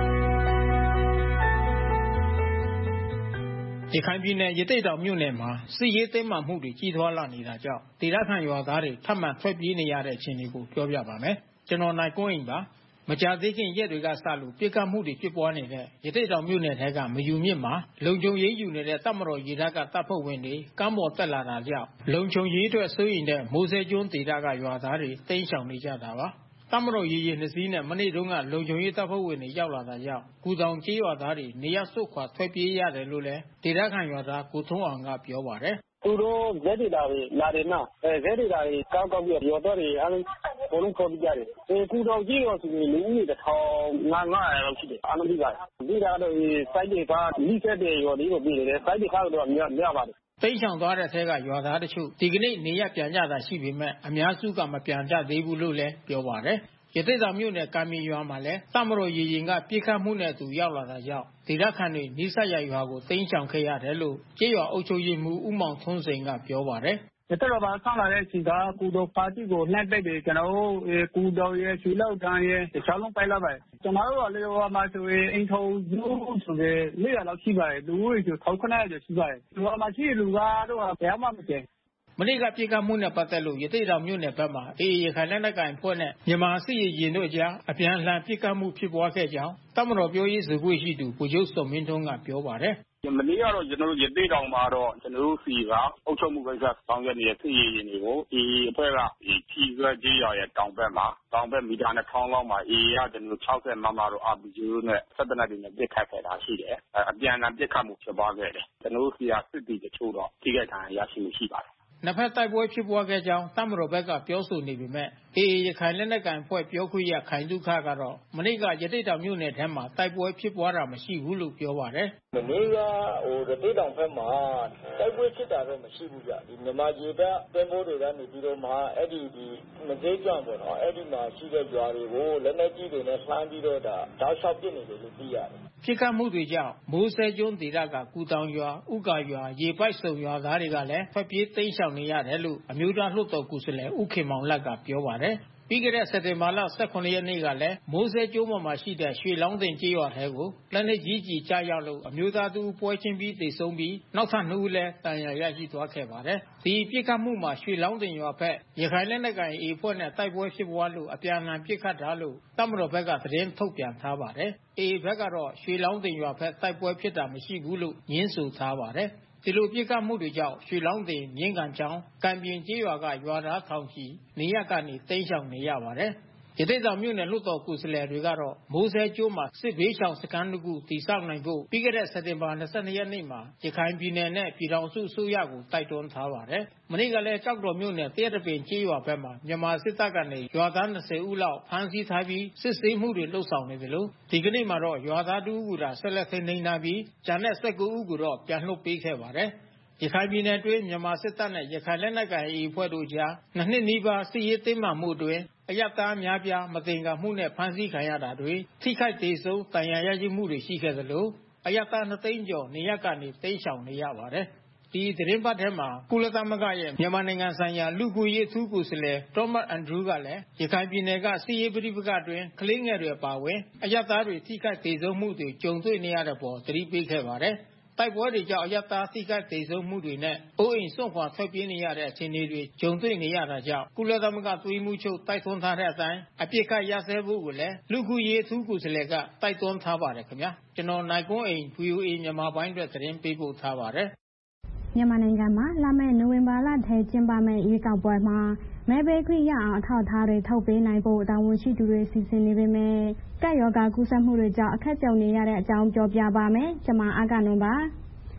ရခိုင်ပြည်နယ်ရသေ့တောင်မြို့နယ်မှာစစ်ရေးတင်းမာမှုတွေကြီးထွားလာနေတာကြောင့်ဒေသခံရွာသားတွေထပ်မံထွက်ပြေးနေရတဲ့အခြေအနေကိုပြောပြပါမယ်။ကျွန်တော်နိုင်ကွန်းအိန်ပါ။မကြာသေးခင်ရက်တွေကစလို့ပြစ်ခတ်မှုတွေဖြစ်ပွားနေတဲ့ရသေ့တောင်မြို့နယ်ထဲကမယူမြစ်မှာလုံခြုံရေးယူနေတဲ့တပ်မတော်ရေတပ်ကတပ်ဖွဲ့ဝင်တွေကမ်းပေါ်တက်လာတာကြောင့်လုံခြုံရေးအတွက်စိုးရိမ်တဲ့မိုးစဲကျွန်းဒေသကရွာသားတွေတိမ်းရှောင်နေကြတာပါ။တပ်မတော်ရေယာဉ်နှစ်စီးနဲ့မနေ့တုန်းကလုံခြုံရေးတပ်ဖွဲ့ဝင်တွေရောက်လာတာကြောင့်ကူတောင်ကျေးရွာသားတွေနေရပ်စွန့်ခွာထွက်ပြေးရတယ်လို့လည်းဒေသခံရွာသားကိုထွန်းအောင်ကပြောပါတယ်။သူတို့ဇက်ဒေတာတွေလာတယ်နော်ဇက်ဒေတာတွေကောက်ပြီးရွာသားတွေအားလုံးဘလုံးခေါ်ပြကြတယ်ကူတောင်ကျေးရွာဆိုရင်လူဦးရေ1500လောက်ရှိတယ်အားလုံးပြီးပါတယ်ဒီကတော့စိုက်တွေကမိဆက်တဲ့ရွာလေးကိုပြည်တယ်စိုက်တွေကတော့များပါတယ်တိမ်းရှောင်သွားတဲ့ထဲကရွာသားတချို့ဒီကနေ့နေရပြန်ကြတာရှိပေမဲ့အများစုကမပြန်ကြသေးဘူးလို့လည်းပြောပါတယ်။ရသေ့တောင်မြို့နယ်ကံမြေရွာမှာလည်းတပ်မတော်ရေရင်ကပြစ်ခတ်မှုနဲ့အတူရောက်လာတာကြောင့်ဒေသခံတွေနီးစပ်ရာရွာကိုတိမ်းရှောင်ခဲ့ရတယ်လို့ကျေးရွာအုပ်ချုပ်ရေးမှူးဦးမောင်ထွန်းစိန်ကပြောပါတယ်။ရသေ့တောင်မှာဆောင်းလာတဲ့အချိန်ကကူတော်ပါတီကိုနှက်တိုက်တယ်ကျွန်တော်တို့ကူတော်ရဲ့ရွှေလောက်တန်းရဲ့တခြားလုံးပိုက်လာပါတယ်ကျွန်တော်တို့ကလေဟိုမှာဆိုရင်အိမ်ထုံစုဆိုတဲ့400လောက်ရှိပါတယ်လူဦးရေဆို1900ကျော်ရှိပါတယ်ဒီမှာရှိတဲ့လူကတော့ဘယ်မှမကျန်မနေ့ကပြစ်ခတ်မှုနဲ့ပတ်သက်လို့ရသေ့တောင်မြို့နယ်ဘက်မှာအေအေရခိုင်လက်နက်ကိုင်အဖွဲ့နဲ့မြန်မာစစ်ရေးရင်တို့အကြားအပြန်အလှန်ပြစ်ခတ်မှုဖြစ်ပွားခဲ့ကြောင်းတပ်မတော်ပြောရေးဆိုခွင့်ရှိသူဗိုလ်ချုပ်စောမင်းထွန်းကပြောပါတယ်မနေ့ကတော့ကျွန်တော်တို့ရသေ့တောင်မှာတော့ကျွန်တော်တို့စီကအုပ်ချုပ်မှုကိစ္စဆောင်ရွက်နေတဲ့စစ်ရေးရင်တွေကိုအေအေအဖွဲ့ကဒီချီဆွဲကြေးရွာရဲ့တောင်ဘက်မှာတောင်ဘက်မီတာ2000လောက်မှာအေအေကကျွန်တော်တို့60မမတို့ RPG တို့နဲ့ဆက်တနက်တွေနဲ့ပစ်ခတ်ခဲ့တာရှိတယ်အပြန်အလှန်ပစ်ခတ်မှုဖြစ်ပွားခဲ့တယ်ကျွန်တော်တို့စီကစစ်တီတချို့တော့ထိခိုက်ဒဏ်ရာရရှိမှုရှိပါတယ်နှစ်ဖက်တိုက်ပွဲဖြစ်ပွားခဲ့ကြောင်းတပ်မတော်ဘက်ကပြောဆိုနေပေမဲ့အေအေရခိုင်လက်နက်ကိုင်အဖွဲ့ပြောခွင့်ရခိုင်ဒုက္ခကတော့မနေ့ကရသေ့တောင်မြို့နယ်ထဲမှာတိုက်ပွဲဖြစ်ပွားတာမရှိဘူးလို့ပြောပါတယ်မနေ့ကရသေ့တောင်ဘက်မှာတိုက်ပွဲဖြစ်တာတော့မရှိဘူးဗျဒီမြန်မာပြည်ကတင်ပိုးတွေကနေပြီးတော့မှအဲ့ဒီမသေးကြပေါ့နော်အဲ့ဒီမှာရှိတဲ့ရွာတွေကိုလက်နက်ကြီးတွေနဲ့လှမ်းပြီးတော့တောက်လျှောက်ပစ်နေတယ်လို့သိရတယ်ပြစ်ခတ်မှုတွေကြောင့်မိုးစဲကျွန်းဒေသကကူတောင်ရွာဥကာရွာရေပိုက်စုံရွာသားတွေကလည်းဖက်ပြေးတိမ်းရှောင်နေရတယ်လို့အမျိုးသားလွှတ်တော်ကိုယ်စားလှယ်ဦးခင်မောင်လတ်ကပြောပါတယ်ပြီးခဲ့တဲ့စက်တင်ဘာလ18ရက်နေ့ကလည်းမိုးစဲကျွန်းပေါ်မှာရှိတဲ့ရွှေလောင်းတင်ကျေးရွာထဲကိုလက်နက်ကြီးကြီးကြားရောက်လို့အမျိုးသားတူပွဲချင်းပြီးသေဆုံးပြီးနောက်ထပ်2ဦးလည်းဒဏ်ရာရရှိသွားခဲ့ပါတယ်ဒီပြစ်ခတ်မှုမှာရွှေလောင်းတင်ရွာဘက်ရခိုင်လက်နက်ကိုင်အေဖွဲ့နဲ့တိုက်ပွဲဖြစ်ပွားလို့အပြန်အလှန်ပစ်ခတ်တာလို့တပ်မတော်ဘက်ကသတင်းထုတ်ပြန်ထားပါတယ်အေဘက်ကတော့ရွှေလောင်းတင်ရွာဘက်တိုက်ပွဲဖြစ်တာမရှိဘူးလို့ညင်းဆိုထားပါတယ်ဒီလိုပြစ်ခတ်မှုတွေကြောင့်ရွှေလောင်းတင်မြင်းကန်ချောင်းကံပြင်ကျေးရွာကရွာသားထောင်ချီနေရပ်ကနေတိမ်းရှောင်နေရပါတယ်ရသေ့တောင်မြို့နယ်လွှတ်တော်ကိုယ်စားလှယ်တွေကတော့မိုးစဲကျိုးမှာစစ်ဘေးရှောင်စခန်းတစ်ခုတည်ဆောက်နိုင်ဖို့ပြီးခဲ့တဲ့စက်တင်ဘာ22ရက်နေ့မှာရခိုင်ပြည်နယ်နဲ့ပြည်ထောင်စုအစိုးရကိုတိုက်တွန်းထားပါတယ်။မနေ့ကလည်းကြောက်တော်မြို့နယ်တရတပင်ကျေးရွာဘက်မှာမြန်မာစစ်တပ်ကနေရွာသား20ဦးလောက်ဖမ်းဆီးထားပြီးစစ်ဆေးမှုတွေလုပ်ဆောင်နေတယ်လို့ဒီကနေ့မှာတော့ရွာသား2ဦးကဆက်လက်ထိန်းသိမ်းထားပြီးကျန်တဲ့19ဦးကိုတော့ပြန်လွှတ်ပေးခဲ့ပါတယ်။ရခိုင်ပြည်နယ်တွင်းမြန်မာစစ်တပ်နဲ့ရခိုင်လက်နက်ကိုင်အေအဖွဲ့တို့ကြားနှစ်နီးပါးစစ်ရေးတင်းမာမှုအတွင်းအရပ်သားများပြားမတင်ကြမှုနဲ့ဖမ်းဆီးခံရတာတွေထိခိုက်ဒေဆုံးတန်ရာရရှိမှုတွေရှိခဲ့သလိုအရပ်သား2သိန်းကျော်နေရပ်ကနေတိမ်းရှောင်နေရပါတယ်။ဒီသတင်းပတ်ထဲမှာကုလသမဂ္ဂရဲ့မြန်မာနိုင်ငံဆိုင်ရာလူ့အခွင့်အရေးအထူးကိုယ်စားလှယ် Thomas Andrews ကလည်းရခိုင်ပြည်နယ်ကစစ်ရေးပဋိပက္ခအတွင်းကလေးငယ်တွေအပါအဝင်အရပ်သားတွေထိခိုက်ဒေဆုံးမှုတွေကြုံတွေ့နေရတဲ့ပေါ်သတိပေးခဲ့ပါတယ်။တိုက်ပွဲတွေကြောင့်အရပ်သားထိခိုက်ဒေဆုံးမှုတွေနဲ့အိုးအိမ်စွန့်ခွာထွက်ပြေးနေရတဲ့အခြေအနေတွေကြုံတွေ့နေရတာကြောင့်ကုလသမဂ္ဂသွေးမှုချုပ်တိုက်တွန်းထားတဲ့အတိုင်းအပြစ်ခတ်ရစဲဖို့ကိုလည်းလူခုရေးအထူးကိုယ်စားလှယ်ကတိုက်တွန်းထားပါတယ်ခင်ဗျာကျွန်တော်နိုင်ကွန်းအိမ် VOA မြန်မာပိုင်းအတွက်သတင်းပေးပို့ထားပါတယ်မြန်မာနိုင်ငံမှာလာမယ့်နိုဝင်ဘာလထဲကျင်းပမယ့်ရွေးကောက်ပွဲမှာမဲပေးခွင့်ရအောင်အထောက်အထားတွေထုတ်ပေးနိုင်ဖို့တာဝန်ရှိသူတွေစီစဉ်နေပေမဲ့ကပ်ရောဂါကူးစက်မှုတွေကြောင့်အခက်ကြုံနေရတဲ့အကြောင်းပြောပြပါမယ်။ကျွန်မအာကနုံပါ။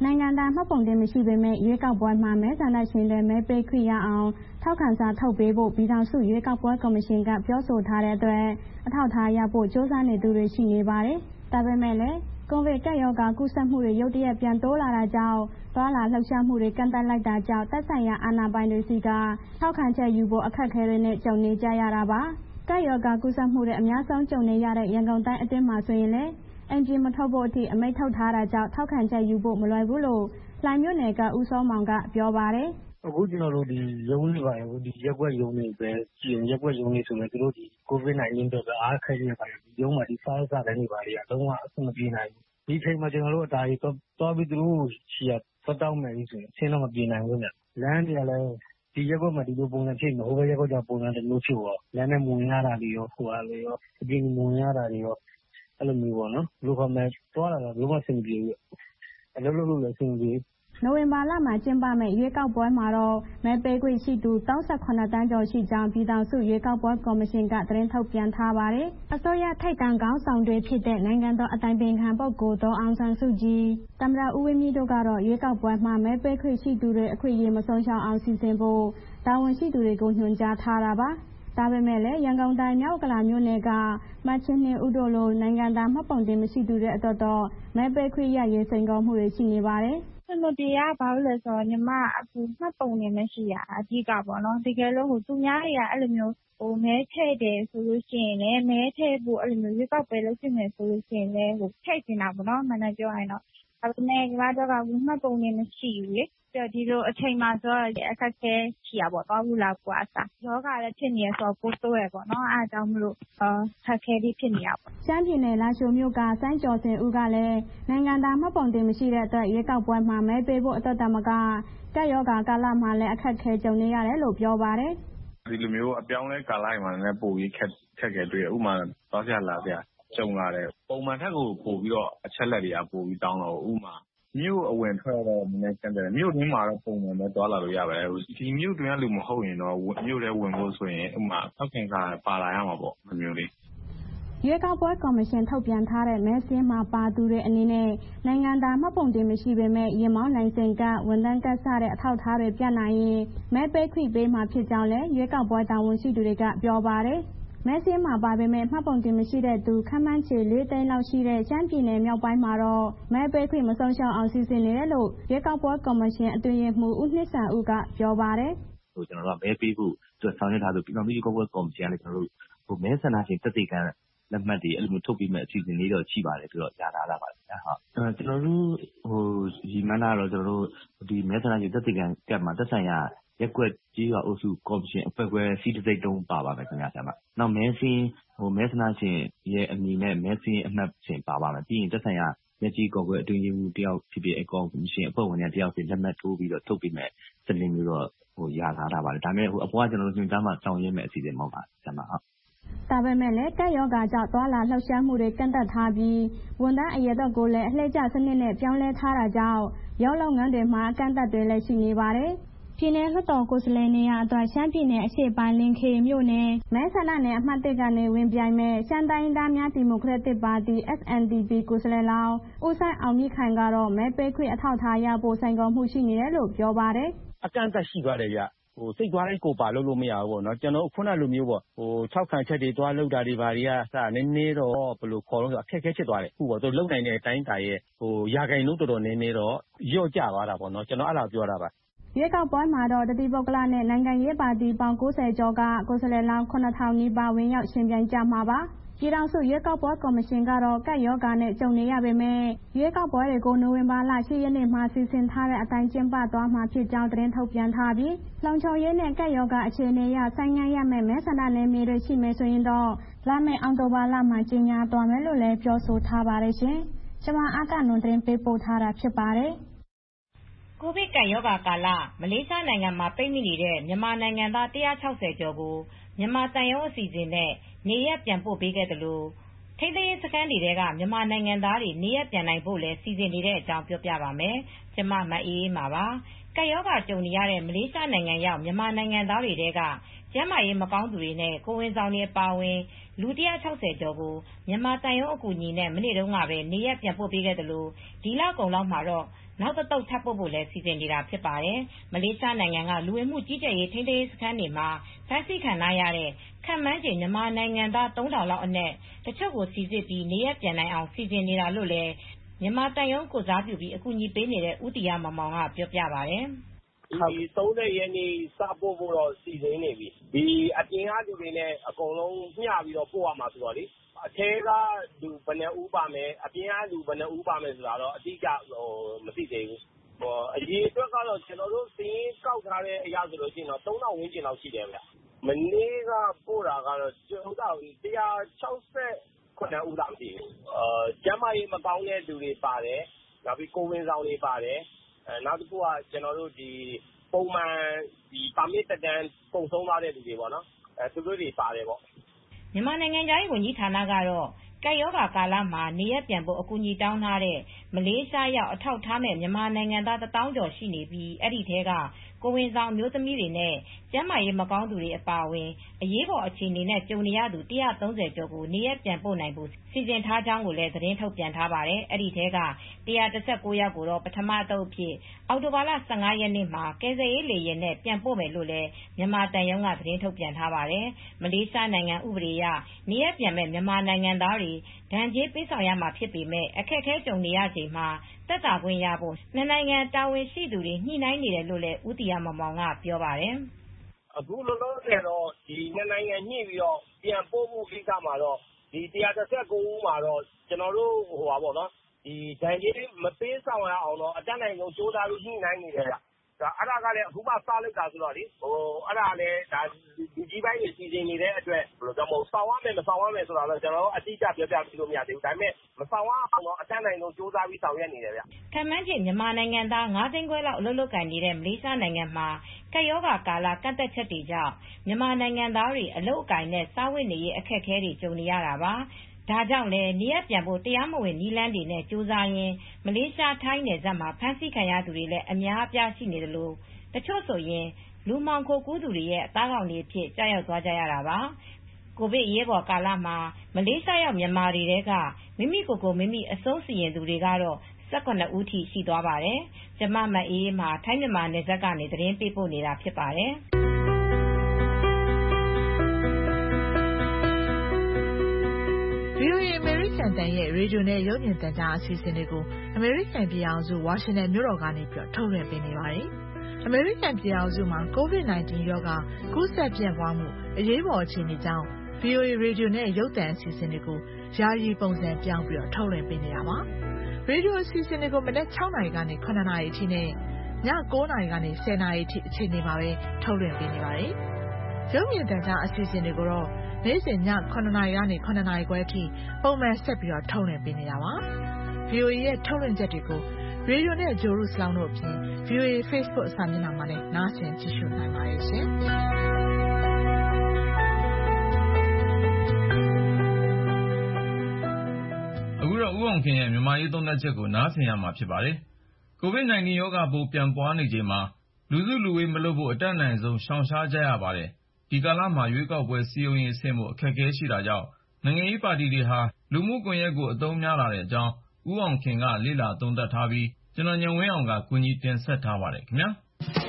နိုင်ငံသားမှတ်ပုံတင်မရှိပေမဲ့ရွေးကောက်ပွဲမှာမဲဆန္ဒရှင်တွေမဲပေးခွင့်ရအောင်ထောက်ခံစာထုတ်ပေးဖို့ပြည်ထောင်စုရွေးကောက်ပွဲကော်မရှင်ကပြောဆိုထားတဲ့အတွက်အထောက်အထားရဖို့စ조사နေသူတွေရှိနေပါတယ်။ဒါပေမဲ့လည်းကိုဗစ်ကပ်ရောဂါကူးစက်မှုတွေရုတ်တရက်ပြန်တိုးလာတာကြောင့်သွားလာလှုပ်ရှားမှုတွေကန့်သတ်လိုက်တာကြောင့်သက်ဆိုင်ရာအာဏာပိုင်တွေစီကထောက်ခံချက်ယူဖို့အခက်အခဲတွေနဲ့ကြုံနေကြရတာပါ။ကပ်ရောဂါကူးစက်မှုတွေအများဆုံးကြုံနေရတဲ့ရန်ကုန်တိုင်းအတွင်းမှာဆိုရင်လည်းအင်ဂျင်မထုတ်ဖို့အထိအမိန့်ထုတ်ထားတာကြောင့်ထောက်ခံချက်ယူဖို့မလွယ်ဘူးလို့လှိုင်မြို့နယ်ကဦးစောမောင်ကပြောပါတယ်။အခုကျွန်တော်တို့ဒီရုံးတွေပါရောဒီရက်ွက်ရုံးတွေပဲကြည့်ရင်ရက်ွက်ရုံးတွေဆိုလည်းသူတို့ဒီ COVID-19 အတွက်ပဲအားခက်နေပါတယ်ဒီရုံးမှာဒီစားစားတဲ့နေပါတွေကလုံးဝအဆင်မပြေနိုင်ဘူးဒီချိန်မှာကျွန်တော်တို့အတားကြီးတော့ပြီးသူတို့ရှီရပတ်တောင်းမယ်ဆိုရင်အဆင်တော့မပြေနိုင်ဘူးဗျလမ်းတွေကလည်းဒီရက်ွက်မှာဒီလိုပုံစံဖြစ်နေဟိုဘက်ရက်ွက်ကြောင့်ပုံစံတစ်မျိုးဖြစ်သွားလမ်းနဲ့မဝင်ရတာတွေရောဟိုဟာတွေရောအပြင်မဝင်ရတာတွေရောအဲ့လိုမျိုးပေါ့နော်လူခေါ်မဲ့တွားလာတော့လုံးဝအဆင်ပြေဘူးအလုပ်လုပ်လို့လည်းအဆင်ပြေနိုဝင်ဘာလမှာကျင်းပမယ့်ရွေးကောက်ပွဲမှာတော့မဲပေးခွင့်ရှိသူ38တန်းကျော်ရှိကြောင်းပြည်ထောင်စုရွေးကောက်ပွဲကော်မရှင်ကသတင်းထုတ်ပြန်ထားပါတယ်။အစိုးရထိပ်တန်းခေါင်းဆောင်တွေဖြစ်တဲ့နိုင်ငံတော်အတိုင်ပင်ခံပုဂ္ဂိုလ်ဒေါ်အောင်ဆန်းစုကြည်သမ္မတဦးဝင်းမြင့်တို့ကတော့ရွေးကောက်ပွဲမှာမဲပေးခွင့်ရှိသူတွေအခွင့်အရေးမဆုံးရှုံးအောင်စီစဉ်ဖို့တာဝန်ရှိသူတွေကိုညွှန်ကြားထားတာပါ။ဒါပေမဲ့လည်းရန်ကုန်တိုင်းမြောက်ကလာမြို့နယ်ကမချင်းနှင်းဦးတို့လိုနိုင်ငံသားမှတ်ပုံတင်မရှိသူတွေအတွက်တော့မဲပေးခွင့်ရရေးစိန်ခေါ်မှုတွေရှိနေပါတယ်။စနတီကဘာလို့လဲဆိုတော့ညီမအခုမှတ်ပုံနေမရှိရအဓိကပေါ့နော်တကယ်လို့သူများတွေကအဲ့လိုမျိုးမဲထည့်တယ်ဆိုလို့ရှိရင်လည်းမဲထည့်ဖို့အဲ့လိုမျိုးရွေးကောက်ပွဲလုပ်ဖြစ်မယ်ဆိုလို့ရှိရင်လည်းထည့်နေတာပေါ့နော်မှန်တယ်ပြောရရင်တော့ဒါပေမဲ့ညီမတို့ကမှတ်ပုံနေမရှိဘူးလေဒီလိုအချိန်မှာဆိုတော့အခက်အခဲရှိရပေါ့သွားဘူးလားကွာအစားယောဂလည်းဖြစ်နေရဆိုတော့ပိုးတိုးရပေါ့နော်အားကြောင့်မလို့ခက်ခဲလေးဖြစ်နေရပေါ့ရှမ်းပြည်နယ်လာရှိုမြို့ကစန်းကျော်စင်ဦးကလည်းနိုင်ငံသားမှတ်ပုံတင်မရှိတဲ့အတွက်ရွေးကောက်ပွဲမှာမဲပေးဖို့အတွက်တမကကပ်ရောဂါကာလမှာလည်းအခက်အခဲကြုံနေရတယ်လို့ပြောပါတယ်ဒီလိုမျိုးအပြောင်းလဲကာလမှာလည်းပိုပြီးခက်ခဲတွေ့ဥမာသွားပြလာပြကြုံလာတယ်ပုံမှန်ထက်ကိုပို့ပြီးတော့အချက်လက်တွေကပို့ပြီးတောင်းတော့ဥမာမြို့အဝင်ထွက်တော့နည်းနည်းကျန်တယ်မြို့တွင်းမှာတော့ပုံမှန်ပဲသွားလာလို့ရပါတယ်ဒီမြို့တွင်းကလူမဟုတ်ရင်တော့မြို့ထဲဝင်ဖို့ဆိုရင်ဥမာထောက်ခံစာပါလာရမှာပေါ့မျိုးလေးရွေးကောက်ပွဲကော်မရှင်ထုတ်ပြန်ထားတဲ့မဲစင်းမှာပါသူတွေအနေနဲ့နိုင်ငံသားမှတ်ပုံတင်မရှိပေမဲ့ရင်မောင်းနိုင်စဉ်ကဝန်ထမ်းကတ်စတဲ့အထောက်အထားတွေပြနိုင်ရင်မဲပေးခွင့်ပေးမှာဖြစ်ကြောင်းလည်းရွေးကောက်ပွဲတာဝန်ရှိသူတွေကပြောပါတယ်မဲစင်းမှာပါပေမဲ့မှတ်ပုံတင်မရှိတဲ့သူခန့်မှန်းခြေ4 သိန်းလောက်ရှိတဲ့ရှမ်းပြည်နယ်မြောက်ပိုင်းမှာတော့မဲပေးခွင့်မဆုံးရှုံးအောင်စီစဉ်နေတယ်လို့ရွေးကောက်ပွဲကော်မရှင်အတွင်းရေးမှူးဦးနှစ်ဆန်ဦးကပြောပါတယ်ကျွန်တော်တို့မဲပေးဖို့ဆောင်ရွက်ထားလို့ပြည်ထောင်စုရွေးကောက်ပွဲကော်မရှင်ကလည်းကျွန်တော်တို့မဲဆန္ဒရှင်သက်သေခံလက်မှတ်တွေအဲ့လိုမျိုးထုတ်ပြီးမဲ့အစီအစဉ်လေးတော့ရှိပါတယ်ပြီးတော့ရထားတာပါဗျာဟုတ်ကျွန်တော်တို့ဒီမှန်းတာတော့ကျွန်တော်တို့ဒီမဲဆန္ဒရှင်သက်သေခံကတ်မှာသက်ဆိုင်ရာရက်ကွက်ကြီးရွာအုပ်စုကော်မရှင်အဖွဲ့ခွဲစီးတစ်စိတ်တုံးပါပါမယ်ခင်ဗျာဆရာမနောက်မဲစင်းမဲဆန္ဒရှင်ရဲ့အမည်နဲ့မဲစင်းအမှတ်ရှင်ပါပါမယ်ပြီးရင်သက်ဆိုင်ရာမျက်ကြီးကော်ကွယ်အတွင်းရေးမှူးတယောက်ဖြစ်ဖြစ်အကောမရှင်အဖွဲ့ဝင်တွေတယောက်ဖြစ်လက်မှတ်ထိုးပြီးတော့ထုတ်ပြီးမဲ့စလင်းမျိုးတော့ရထားတာပါတယ်ဒါပေမဲ့အပေါ်ကကျွန်တော်တို့ညွှန်ကြားမှဆောင်ရွက်မဲ့အစီအစဉ်မဟုတ်ပါဆရာမဟုတ်ဒါပေမဲ့လည်းကပ်ရောဂါကြောင့်သွားလာလှုပ်ရှားမှုတွေကန့်သတ်ထားပြီးဝန်ထမ်းအရေအတွက်ကိုလည်းအလှည့်ကျစနစ်နဲ့ပြောင်းလဲထားတာကြောင့်ရုံးလုပ်ငန်းတွေမှာအကန့်အသတ်တွေလည်းရှိနေပါတယ်။ပြည်နယ်လွှတ်တော်ကိုယ်စားလှယ်နေရာအတွက်ရှမ်းပြည်နယ်အရှေ့ပိုင်းလင်ခေမြို့နယ်မဲဆန္ဒနယ်အမှတ်1ကနေဝင်ပြိုင်မဲ့ရှမ်းတိုင်းရင်းသားများဒီမိုကရက်တစ်ပါတီ SNDP ကိုယ်စားလှယ်လောင်းဦးဆိုင်အောင်မြင့်ခိုင်ကတော့မဲပေးခွင့်အထောက်အထားရဖို့ဆိုင်ကောမှုရှိနေတယ်လို့ပြောပါတယ်။အကန့်အသတ်ရှိပါတယ်ဗျ။စိတ်သွားတိုင်းကိုပါလို့မရဘူးပေါ့နော်ကျွန်တော်ခုနလိုမျိုးပေါ့ထောက်ခံချက်တွေတွားလောက်တာတွေဘာတွေကစနည်းနည်းတော့ဘယ်လိုခေါ်လို့ဆိုအခက်အခဲဖြစ်သွားတယ်ခုပေါ့သူလုံနိုင်တဲ့အတိုင်းတာရဲ့ရာဂိုင်နှုန်းတော်တော်နည်းနည်းတော့ရော့ကျသွားတာပေါ့နော်ကျွန်တော်အဲ့လိုပြောတာပါရွေးကောက်ပွဲမှာတော့တတိပုဂ္ဂလနဲ့နိုင်ငံရေးပါတီပေါင်း90ကျော်ကကိုယ်စားလှယ်လောင်း9000နီးပါးဝင်ရောက်ရှင်ပြိုင်ကြမှာပါပြည်ထောင်စုရွေးကောက်ပွဲကော်မရှင်ကတော့ကပ်ရောဂါနဲ့ကြုံနေရပေမဲ့ရွေးကောက်ပွဲတွေကိုနိုဝင်ဘာလ10ရက်နေ့မှာစီစဉ်ထားတဲ့အတိုင်းကျင်းပသွားမှာဖြစ်ကြောင်းသတင်းထုတ်ပြန်ထားပြီးလုံခြုံရေးနဲ့ကပ်ရောဂါအခြေအနေအရဆိုင်းငံ့ရမယ့်မဲဆန္ဒနယ်မြေတွေရှိမယ်ဆိုရင်တော့လာမယ့်အောက်တိုဘာလမှာကြေညာသွားမယ်လို့လည်းပြောဆိုထားပါတယ်ရှင်။ကျွန်မအားကနွန်သတင်းပေးပို့ထားတာဖြစ်ပါတယ်။ကိုဗစ်ကပ်ရောဂါကာလမလေးရှားနိုင်ငံမှာပိတ်မိနေတဲ့မြန်မာနိုင်ငံသား160ကျော်ကိုမြန်မာတန်ရုံးအစီအစဉ်နဲ့နေရက်ပြန်ပို့ပေးခဲ့တယ်လို့ထိန်းသိမ်းရေးစခန်းတွေကမြန်မာနိုင်ငံသားတွေနေရက်ပြန်နိုင်ဖို့လည်းစီစဉ်နေတဲ့အကြောင်းပြောပြပါမယ်။ကျွန်မမအေးအေးပါပါ။ကပ်ရောဂါကြုံနေရတဲ့မလေးရှားနိုင်ငံရောက်မြန်မာနိုင်ငံသားတွေတဲကကျန်းမာရေးမကောင်းသူတွေနဲ့ကိုဝင်ဆောင်တွေပါဝင်လူ160ကျော်ကိုမြန်မာတန်ရုံးအကူအညီနဲ့မနေ့တုန်းကပဲနေရက်ပြန်ပို့ပေးခဲ့တယ်လို့ဒီလကုန်လောက်မှာတော့နောက်တစ်သုတ်ထပ်ပို့ဖို့လည်းစီစဉ်နေတာဖြစ်ပါတယ်။မလေးရှားနိုင်ငံကလူဝင်မှုကြီးကြပ်ရေးထိန်းသိမ်းရေးစခန်းတွေမှာဖမ်းဆီးခံရတဲ့ခန့်မှန်းချိန်မြန်မာနိုင်ငံသား 3,000 လောက်အနက်တချို့ကိုစိစစ်ပြီးနေရပ်ပြန်နိုင်အောင်စီစဉ်နေတာလို့လည်းမြန်မာသံရုံးကိုယ်စားပြုပြီးအကူအညီပေးနေတဲ့ဦးတီရမောင်မောင်ကပြောပြပါတယ်။ 30 ရက်နေ့စပို့ဖို့တော့စီစဉ်နေပြီ။ဒီအပြင်ကလူတွေနဲ့အကုန်လုံးမျှပြီးတော့ပို့ရမှာဆိုတော့လေအထဲကလူဘယ်နှဦးပါမယ်အပြင်ကလူဘယ်နှဦးပါမယ်ဆိုတာတော့အတိအကျမသိသေးဘူး။အရေအတွက်ကတော့ကျွန်တော်တို့စာရင်းကောက်ထားတဲ့အရဆိုလို့ရှိရင်တော့ 3,000 ဝန်းကျင်လောက်ရှိတယ်ဗျ။မနေ့ကပို့တာကတော့ကျွန်တော်တို့169 ဦးလားမသိဘူး။ကျန်းမာရေးမကောင်းတဲ့လူတွေပါတယ်။နောက်ပြီးကိုဝင်ဆောင်တွေပါတယ်။နောက်တစ်ခုကကျွန်တော်တို့ဒီပုံမှန်ဒီပါမစ်တက်တန်းပုံဆုံးသွားတဲ့လူတွေပေါ့နော်။သူတို့တွေပါတယ်ပေါ့။မြန်မာနိုင်ငံသားရေးဝန်ကြီးဌာနကတော့ကပ်ရောဂါကာလမှာနေရပ်ပြန်ဖို့အကူအညီတောင်းထားတဲ့မလေးရှားရောက်အထောက်အထားမဲ့မြန်မာနိုင်ငံသား 1,000 ကျော်ရှိနေပြီးအဲ့ဒီထဲကကိုဝင်ဆောင်မျိုးသမီးတွေနဲ့ကျန်းမာရေးမကောင်းသူတွေအပါအဝင်အရေးပေါ်အခြေအနေနဲ့ကြုံနေရသူ130ကျော်ကိုနေရပ်ပြန်ပို့နိုင်ဖို့စီစဉ်ထားကြောင်းကိုလည်းသတင်းထုတ်ပြန်ထားပါတယ်။အဲ့ဒီထဲက119ယောက်ကိုတော့ပထမအသုတ်အဖြစ်အောက်တိုဘာလ 15 ရက်နေ့မှာကယ်ဆယ်ရေးလေယာဉ်နဲ့ပြန်ပို့မယ်လို့လည်းမြန်မာတန်ရုံးကသတင်းထုတ်ပြန်ထားပါတယ်။မလေးရှားနိုင်ငံဥပဒေအရနေရပ်ပြန်မဲ့မြန်မာနိုင်ငံသားတွေဒဏ်ကြေးပေးဆောင်ရမှာဖြစ်ပေမဲ့အခက်အခဲကြုံနေရချိန်မှာသက်သာခွင့်ရဖို့နှစ်နိုင်ငံတာဝန်ရှိသူတွေညှိနှိုင်းနေတယ်လို့လည်းဦးတီရမောင်မောင်ကပြောပါတယ်။အခုလောလောဆယ်တော့ဒီနှစ်နိုင်ငံညှိပြီးတော့ပြန်ပို့ဖို့ကိစ္စမှာတော့ဒီ119ဦးမှာတော့ကျွန်တော်တို့ပေါ့နော်ဒီဒဏ်ကြေးမပေးဆောင်ရအောင်တော့အတတ်နိုင်ဆုံးစူးစမ်းပြီးညှိနှိုင်းနေတယ်ဗျ။အဲ့ဒါကလည်းအခုမှစလုပ်တာဆိုတော့လေအဲ့ဒါလည်းဒါလူကြီးပိုင်းတွေစီစဉ်နေတဲ့အတွက်ဘယ်လိုကြောင့်မို့ဆောင်ရမယ်မဆောင်ရမယ်ဆိုတာတော့ကျွန်တော်တို့အတိအကျပြောပြပြလို့မရသေးဘူးဒါပေမဲ့မဆောင်ရအောင်တော့အတတ်နိုင်ဆုံးစူးစမ်းပြီးဆောင်ရွက်နေတယ်ဗျခန့်မှန်းချိန်မြန်မာနိုင်ငံသား9သိန်းခွဲလောက်အလုပ်လုပ်ကိုင်နေတဲ့မလေးရှားနိုင်ငံမှာကပ်ရောဂါကာလကန့်သက်ချက်တွေကြောင့်မြန်မာနိုင်ငံသားတွေအလုပ်အကိုင်နဲ့စားဝတ်နေရေးအခက်အခဲတွေကြုံနေရတာပါဒါကြောင့်လည်းနေရပ်ပြန်ဖို့တရားမဝင်နည်းလမ်းတွေနဲ့ကြိုးစားရင်းမလေးရှားထိုင်းနယ်စပ်မှာဖမ်းဆီးခံရသူတွေလည်းအများအပြားရှိနေတယ်လို့တချို့ဆိုရင်လူမှောင်ခိုကူးသူတွေရဲ့အသားကောင်တွေအဖြစ်ကြောက်ရွံ့သွားကြရတာပါကိုဗစ်အရေးပေါ်ကာလမှာမလေးရှားရောက်မြန်မာတွေထဲကမိမိကိုယ်ကိုမိမိအဆုံးစီရင်သူတွေကတော့18ဦးထိရှိသွားပါတယ်ကျမမအေးမှာထိုင်းမြန်မာနယ်စပ်ကနေသတင်းပေးပို့နေတာဖြစ်ပါတယ် VOA အမေရိကန်တန်ရဲ့ရေဒီယိုနဲ့ရုပ်မြင်သံကြားအစီအစဉ်တွေကိုအမေရိကန်ပြည်အောင်စုဝါရှင်တန်မြို့တော်ကနေထုတ်လွှင့်ပေးနေပါတယ်။အမေရိကန်ပြည်အောင်စုမှာ COVID-19 ရောဂါကူးစက်ပြန့်ပွားမှုအရေးပေါ်အခြေအနေကြောင့် VOA ရေဒီယိုနဲ့ရုပ်သံအစီအစဉ်တွေကိုယာယီပုံစံပြောင်းပြီးထုတ်လွှင့်ပေးနေတာပါ။ရေဒီယိုအစီအစဉ်တွေကိုမနက်6နာရီကနေ9နာရီအထိနဲ့ည9နာရီကနေ10နာရီအထိအချိန်တွေမှာပဲထုတ်လွှင့်ပေးနေပါတယ်။ရုပ်မြင်သံကြားအစီအစဉ်တွေကိုတော့နေ့စဉ်ည9နာရီကနေ9နာရီခွဲအထိပုံမှန်ဆက်ပြီးထုတ်လွှင့်ပေးနေတာပါ။ VOA ရဲ့ထုတ်လွှင့်ချက်တွေကိုရေဒီယိုနဲ့ဂျိုရုစလောင်းတို့အပြင် VOA Facebook စာမျက်နှာမှာလည်းနားဆင်ကြည့်ရှုနိုင်ပါတယ်ရှင်။အခုတော့ဦးအောင်ခင်ရဲ့မြန်မာရေးသုံးသပ်ချက်ကိုနားဆင်ရမှာဖြစ်ပါတယ်။ COVID-19 ရောဂါပိုးပြန်ပွားနေချိန်မှာလူစုလူဝေးမလုပ်ဖို့အတတ်နိုင်ဆုံးရှောင်ရှားကြရပါတယ်။ဒီကာလမှာရွေးကောက်ပွဲစည်းရုံးရေးဆင်းဖို့အခက်အခဲရှိတာကြောင့်နိုင်ငံရေးပါတီတွေဟာလူမှုကွန်ရက်ကိုအသုံးများလာတဲ့အကြောင်းဦးအောင်ခင်ကလေ့လာသုံးသပ်ထားပြီးကျွန်တော်ဉာဏ်ဝင်းအောင်ကကူညီတင်ဆက်ထားပါတယ်ခင်ဗျာ။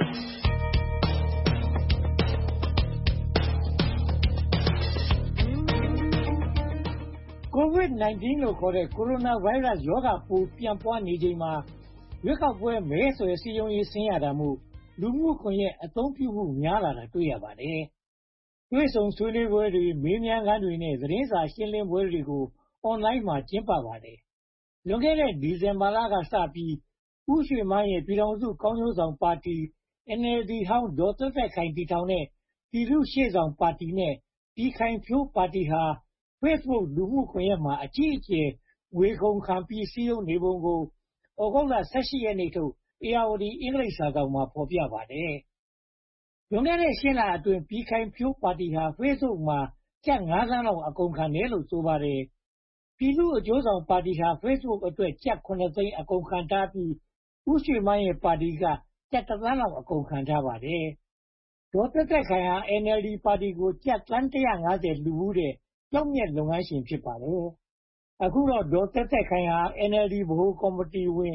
COVID-19 လို့ခေါ်တဲ့ကိုရိုနာဗိုင်းရပ်စ်ရောဂါပိုးပြန့်ပွားနေချိန်မှာရွေးကောက်ပွဲမဲဆွယ်စည်းရုံးရေးဆင်းရတာမို့လူမှုကွန်ရက်အသုံးပြုမှုများလာတာတွေ့ရပါတယ်။တွေ့ဆုံဆွေးနွေးပွဲတွေမေးမြန်းခန်းတွေနဲ့သတင်းစာရှင်းလင်းပွဲတွေကိုအွန်လိုင်းမှာကျင်းပပါတယ်။လွန်ခဲ့တဲ့ဒီဇင်ဘာလကစပြီးဦးရွှေမန်းရဲ့ပြည်ထောင်စုကောင်းကျိုးဆောင်ပါတီ NLD ဟောင်းဒေါ်သက်သက်ခိုင်တည်ထောင်တဲ့ပြည်သူ့ရှေ့ဆောင်ပါတီနဲ့ပြည်ခိုင်ဖြိုးပါတီဟာ Facebook လူမှုကွန်ရက်မှာအကြီးအကျယ်ဝေခုန်ခံပြီးစည်းရုံးနေပုံကိုဩဂုတ်လ18ရက်နေ့ထုတ်ဧရာဝတီအင်္ဂလိပ်စာစောင်မှာဖော်ပြပါတယ်။လွန်ခဲ့တဲ့8လအတွင်းပြည်ခိုင်ဖြိုးပါတီဟာ Facebook မှာကျပ်5သန်းလောက်အကုန်ခံတယ်လို့ဆိုပါတယ်။ပြည်သူ့အကျိုးဆောင်ပါတီဟာ Facebook အတွက်ကျပ်9သိန်းအကုန်ခံထားပြီးဦးရွှေမန်းရဲ့ပါတီကကျပ်1သန်းလောက်အကုန်ခံထားပါတယ်။ဒေါ်သက်သက်ခိုင်ဟာ NLD ပါတီကိုကျပ်သန်း150လှူဘူးတဲ့ကျောက်မျက်လုပ်ငန်းရှင်ဖြစ်ပါတယ်။အခုတော့ဒေါ်သက်သက်ခိုင်ဟာ NLD ဗဟိုကော်မတီဝင်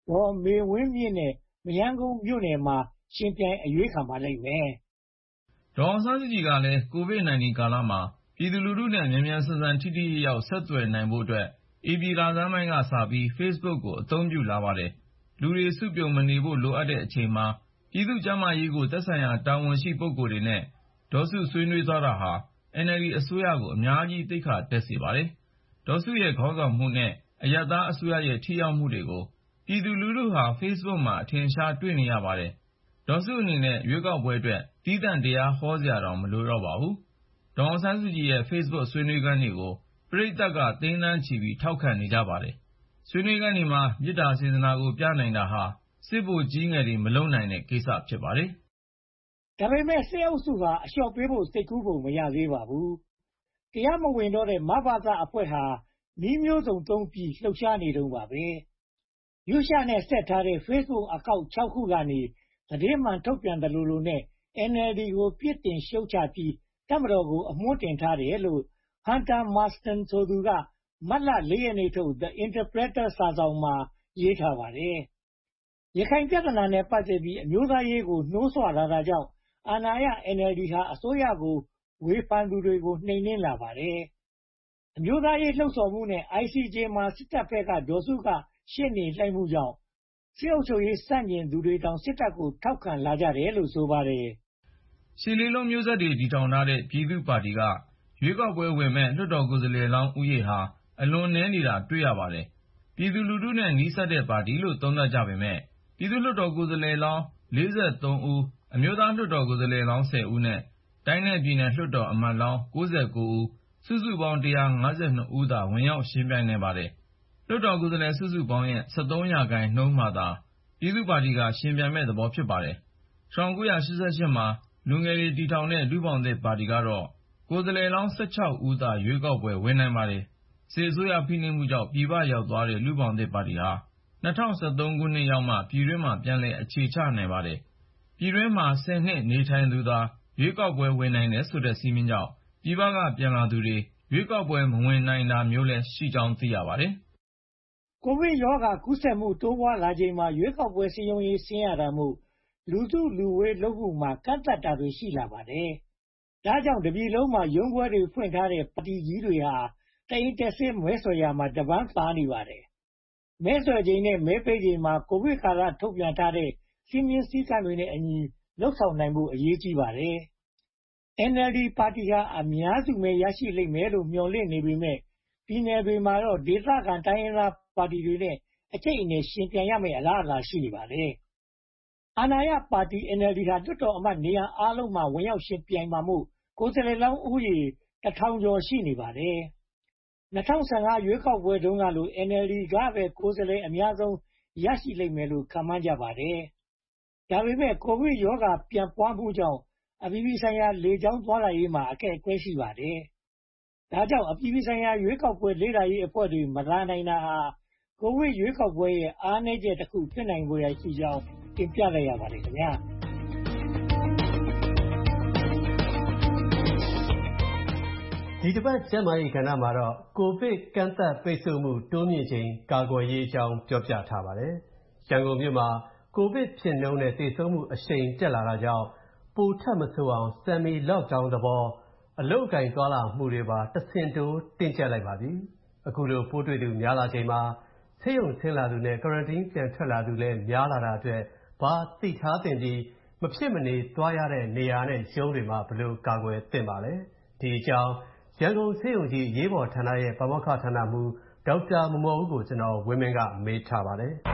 ဒေါ်မေဝင်းမြင့်နဲ့မရမ်းကုန်းမြို့နယ်မှာယှဉ်ပြိုင်အရွေးခံပါလိမ့်မယ်။ဒေါ်အောင်ဆန်းစုကြည်ကလည်း COVID-19 ကာလမှာပြည်သူလူထုနဲ့မြန်မြန်ဆန်ဆန်ထိထိရောက်ရောက်ဆက်သွယ်နိုင်ဖို့အတွက်ဧပြီလဆန်းပိုင်းကစပြီး Facebook ကိုအသုံးပြုလာပါတယ်။လူတွေစုပြုံမနေဖို့လိုအပ်တဲ့အချိန်မှာပြည်သူ့ကျန်းမာရေးကိုသက်ဆိုင်ရာတာဝန်ရှိပုဂ္ဂိုလ်တွေနဲ့ဒေါ်စုဆွေးနွေးသွားတာဟာ NLD အစိုးရကိုအများကြီးသိက္ခာတက်စေပါတယ်။ဒေါ်စုရဲ့ခေါင်းဆောင်မှုနဲ့အရပ်သားအစိုးရရဲ့ထိရောက်မှုတွေကိုပြည်သူလူထုဟာ Facebook မှာအထင်အရှားတွေ့နေရပါတယ်။ဒေါ်စုအနေနဲ့ရွေးကောက်ပွဲအတွက်သီးသန့်တရားဟောစရာတောင်မလိုတော့ပါဘူး။ဒေါ်အောင်ဆန်းစုကြည်ရဲ့ Facebook ဆွေးနွေးခန်းတွေကိုပရိသတ်ကသိန်းသန်းချီပြီးထောက်ခံနေကြပါတယ်။ဆွေးနွေးခန်းတွေမှာမေတ္တာစေတနာကိုပြနိုင်တာဟာစစ်ဗိုလ်ကြီးငယ်တွေမလုပ်နိုင်တဲ့ကိစ္စဖြစ်ပါတယ်။ဒါပေမဲ့စစ်အုပ်စုဟာအလျှော့ပေးဖို့စိတ်ကူးပုံမရသေးပါဘူး။တရားမဝင်တော့တဲ့မဘသအဖွဲ့ဟာနည်းမျိုးစုံသုံးပြီးလှုပ်ရှားနေတုန်းပါပဲ။ရုရှားနဲ့ဆက်ထားတဲ့ Facebook အကောင့် 6 ခုကနေသတင်းမှန်ထုတ်ပြန်တယ်လို့နဲ့ NLD ကိုပြစ်တင်ရှုတ်ချပြီးတပ်မတော်ကိုအမွှမ်းတင်ထားတယ်လို့ Hunter Marston ဆိုသူကမတ်လ 4 ရက်နေ့ထုတ် The Interpreter စာစောင်မှာရေးထားပါတယ်။ရခိုင်ပြဿနာနဲ့ပတ်သက်ပြီးအမျိုးသားရေးကိုနှိုးဆွလာတာကြောင့်အာဏာရ NLD ဟာအစိုးရကိုဝေဖန်သူတွေကိုနှိမ်နင်းလာပါတယ်။အမျိုးသားရေးလှုံ့ဆော်မှုနဲ့ ICJ မှာစစ်တပ်ဘက်ကဒေါ်စုကရှေ့နေလှိုက်မှုကြောင့်စစ်အုပ်ချုပ်ရေးစန့်ကျင်သူတွေတောင်စစ်တပ်ကိုထောက်ခံလာကြတယ်လို့ဆိုပါတယ်။ရှစ်လေးလုံးမျိုးဆက်တွေတည်ထောင်ထားတဲ့ပြည်သူ့ပါတီကရွေးကောက်ပွဲဝင်မဲ့လွှတ်တော်ကိုယ်စားလှယ်လောင်းဦးရေဟာအလွန်နည်းနေတာတွေ့ရပါတယ်။ပြည်သူလူထုနဲ့နီးစပ်တဲ့ပါတီလို့သုံးသပ်ကြပေမဲ့ပြည်သူ့လွှတ်တော်ကိုယ်စားလှယ်လောင်း43ဦးအမျိုးသားလွှတ်တော်ကိုယ်စားလှယ်လောင်း10ဦးနဲ့တိုင်းနဲ့ပြည်နယ်လွှတ်တော်အမတ်လောင်း69ဦးစုစုပေါင်း152ဦးသာဝင်ရောက်ယှဉ်ပြိုင်နေပါတယ်။လွှတ်တော်ကိုယ်စားလှယ်စုစုပေါင်းရဲ့73%မှသာပြည်သူ့ပါတီကယှဉ်ပြိုင်မဲ့သဘောဖြစ်ပါတယ်။ 1988မှာလူငယ်တွေတည်ထောင်တဲ့လူ့ဘောင်သစ်ပါတီကတော့ကိုယ်စားလှယ်လောင်း16ဦးသာရွေးကောက်ပွဲဝင်နိုင်ပါတယ်။စစ်အစိုးရဖိနှိပ်မှုကြောင့်ပြည်ပရောက်သွားတဲ့လူ့ဘောင်သစ်ပါတီဟာ2013ခုနှစ်ရောက်မှပြည်တွင်းမှာပြန်လည်အခြေချနိုင်ပါတယ်။ပြည်တွင်းမှာ10နှစ်နေထိုင်သူသာရွေးကောက်ပွဲဝင်နိုင်တယ်ဆိုတဲ့စည်းမျဉ်းကြောင့်ပြည်ပကပြန်လာသူတွေရွေးကောက်ပွဲမဝင်နိုင်တာမျိုးလည်းရှိကြောင်းသိရပါတယ်။ကိုဗစ်ရောဂါကူးစက်မှုတိုးပွားလာချိန်မှာရွေးကောက်ပွဲစည်းရုံးရေးဆင်းရတာမို့လူစုလူဝေးလုပ်မှုမှာကန့်သတ်တာတွေရှိလာပါတယ်။ဒါကြောင့်တပြည်လုံးမှာရုံးခွဲတွေဖွင့်ထားတဲ့ပါတီကြီးတွေဟာတအိမ်တက်ဆင်းမဲဆွယ်ရာမှာတပန်းသာနေပါတယ်။မဲဆွယ်ချိန်နဲ့မဲပေးချိန်မှာကိုဗစ်ကာလထုတ်ပြန်ထားတဲ့စည်းမျဉ်းစည်းကမ်းတွေနဲ့အညီလုပ်ဆောင်နိုင်ဖို့အရေးကြီးပါတယ်။ NLD ပါတီဟာအများစုမဲရရှိလိမ့်မယ်လို့မျှော်လင့်နေပေမဲ့ပြည်နယ်တွေမှာတော့ဒေသခံတိုင်းရင်းသားပါတီတွေနဲ့အကျိတ်အနယ်ယှဉ်ပြိုင်ရမယ့်အလားအလာရှိနေပါတယ်။အာဏာရပါတီ NLD ဟာလွှတ်တော်အမတ်နေရာအားလုံးမှာဝင်ရောက်ယှဉ်ပြိုင်မှာမို့ကိုယ်စားလှယ်လောင်းဦးရေ1000ကျော်ရှိနေပါတယ်။2015ရွေးကောက်ပွဲတုန်းကလို NLD ကပဲကိုယ်စားလှယ်အများဆုံးရရှိလိမ့်မယ်လို့ခန့်မှန်းကြပါတယ်။ဒါပေမဲ့ကိုဗစ်ရောဂါပြန့်ပွားမှုကြောင့်အပြည်ပြည်ဆိုင်ရာလေကြောင်းသွားလာရေးမှာအခက်အခဲရှိပါတယ်။ဒါကြောင့်အပြည်ပြည်ဆိုင်ရာရွေးကောက်ပွဲလေ့လာရေးအဖွဲ့တွေမလာနိုင်တာဟာကိုဗစ်ရွေးကောက်ပွဲရဲ့အားနည်းချက်တစ်ခုဖြစ်နိုင်ဖွယ်ရှိကြောင်းတင်ပြလိုက်ရပါတယ်ခင်ဗျာဒီတစ်ပတ်ကျန်းမာရေးကဏ္ဍမှာတော့ကိုဗစ်ကန့်သတ်ပိတ်ဆို့မှုတိုးမြင့်ချိန်ကာကွယ်ရေးအကြောင်းပြောပြထားပါတယ်။ရန်ကုန်မြို့မှာကိုဗစ်ဖြစ်နှုန်းနဲ့သေဆုံးမှုအရှိန်တက်လာတာကြောင့်ပိုထပ်မဆိုးအောင် Semi Lockdown သဘောအလုပ်အကိုင်သွားလာမှုတွေပါတဆင့်တိုးတင်းကျပ်လိုက်ပါပြီ။အခုလိုပိုးတွေ့သူများလာချိန်မှာဆေးရုံဆင်းလာသူနဲ့ Quarantine ပြန်ထွက်လာသူလည်းများလာတာအတွက်ဘာသိထားသင့်ပြီးမဖြစ်မနေသွားရတဲ့နေရာနဲ့ရုံးတွေမှာဘယ်လိုကာကွယ်သင့်ပါလဲ။ဒီအကြောင်းရန်ကုန်ဆေးရုံကြီးအရေးပေါ်ဌာနရဲ့ပါမောက္ခဌာနမှူးဒေါက်တာမော်မော်ဦးကိုကျွန်တော်ဝင်းမင်းကမေးထားပါတယ်။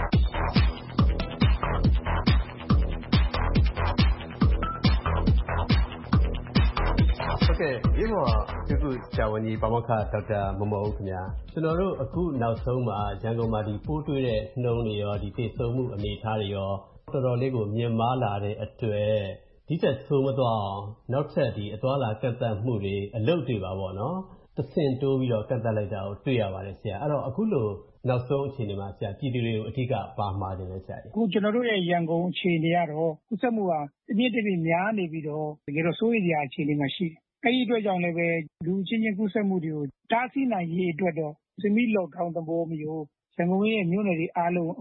ဟုတ်ကဲ့ဒီမှာအခုဆရာဝန်ကြီးပါမောက္ခဒေါက်တာမော်မော်ဦးခင်ဗျာကျွန်တော်တို့အခုနောက်ဆုံးမှာရန်ကုန်မှာဒီပိုးတွေ့တဲ့နှုန်းတွေရောဒီသေဆုံးမှုအနေအထားတွေရောတော်တော်လေးကိုမြင့်မားလာတဲ့အတွက်ဒီချက်ဆိုးမသွားအောင်နောက်ထပ်ဒီအသွားလာကန့်သတ်မှုတွေအလုပ်တွေပါပေါ့နော်တဆင့်တိုးပြီးတော့ကန့်သတ်လိုက်တာကိုတွေ့ရပါတယ်ဆရာအဲ့တော့အခုလိုနောက်ဆုံးအခြေအနေမှာဆရာပြည်သူတွေကိုအထူးကပါမှာတယ်လေဆရာအခုကျွန်တော်တို့ရဲ့ရန်ကုန်အခြေအနေကတော့ကုသမှုဟာအမြင့်တစ်ပြည့်များနေပြီးတော့တကယ်တော့စိုးရိမ်စရာအခြေအနေမှာရှိတယ်အဲ့ဒီအတွက်ကြောင့်လည်းပဲလူချင်းချင်းကူးစက်မှုတွေကိုတားဆီးနိုင်ရေးအတွက်တော့ Semi Lockdown သဘောမျိုးရန်ကုန်ရဲ့မြို့နယ်တွေအားလုံးအခု